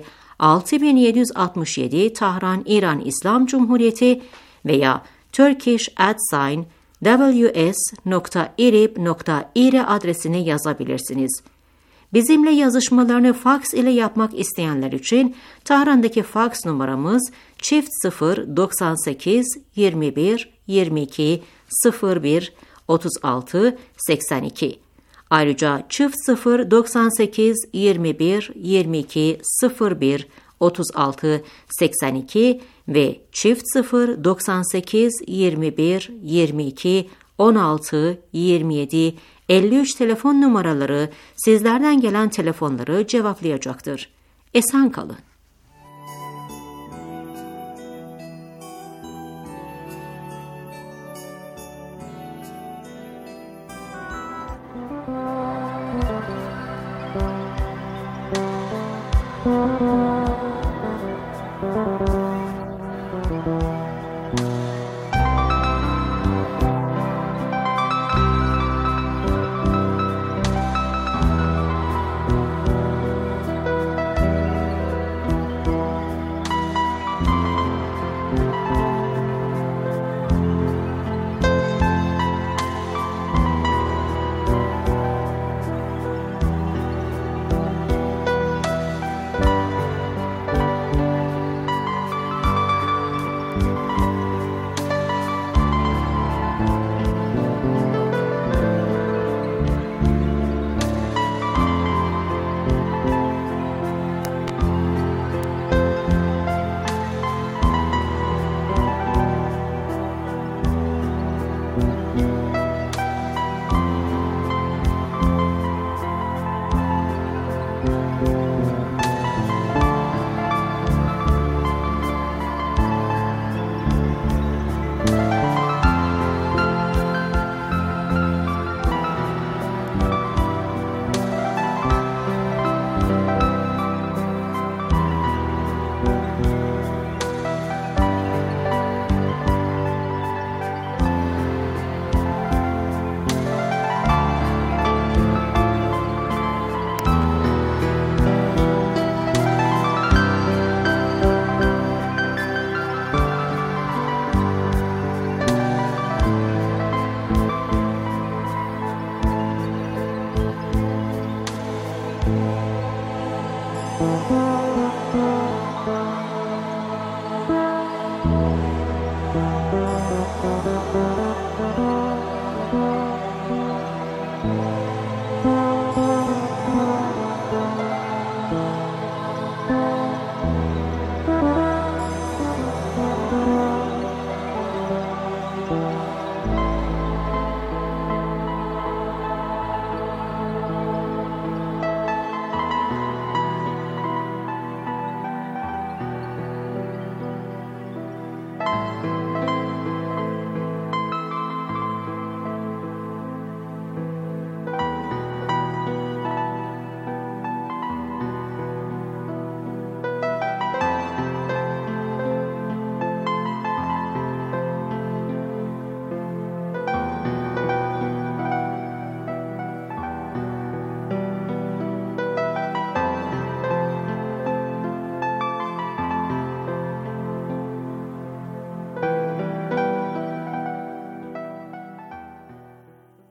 altı bin yedi yüz altmış yedi Tahran İran İslam Cumhuriyeti veya turkish at sign w s nokta irib nokta i r adresine yazabilirsiniz. Bizimle yazışmalarını faks ile yapmak isteyenler için Tahran'daki faks numaramız çift sıfır doksan sekiz yirmi bir yirmi iki sıfır bir otuz altı seksen iki. Ayrıca çift sıfır doksan sekiz yirmi bir yirmi iki sıfır bir otuz altı seksen iki ve çift sıfır doksan sekiz yirmi bir yirmi iki on altı yirmi yedi elli üç telefon numaraları sizlerden gelen telefonları cevaplayacaktır. Esen kalın.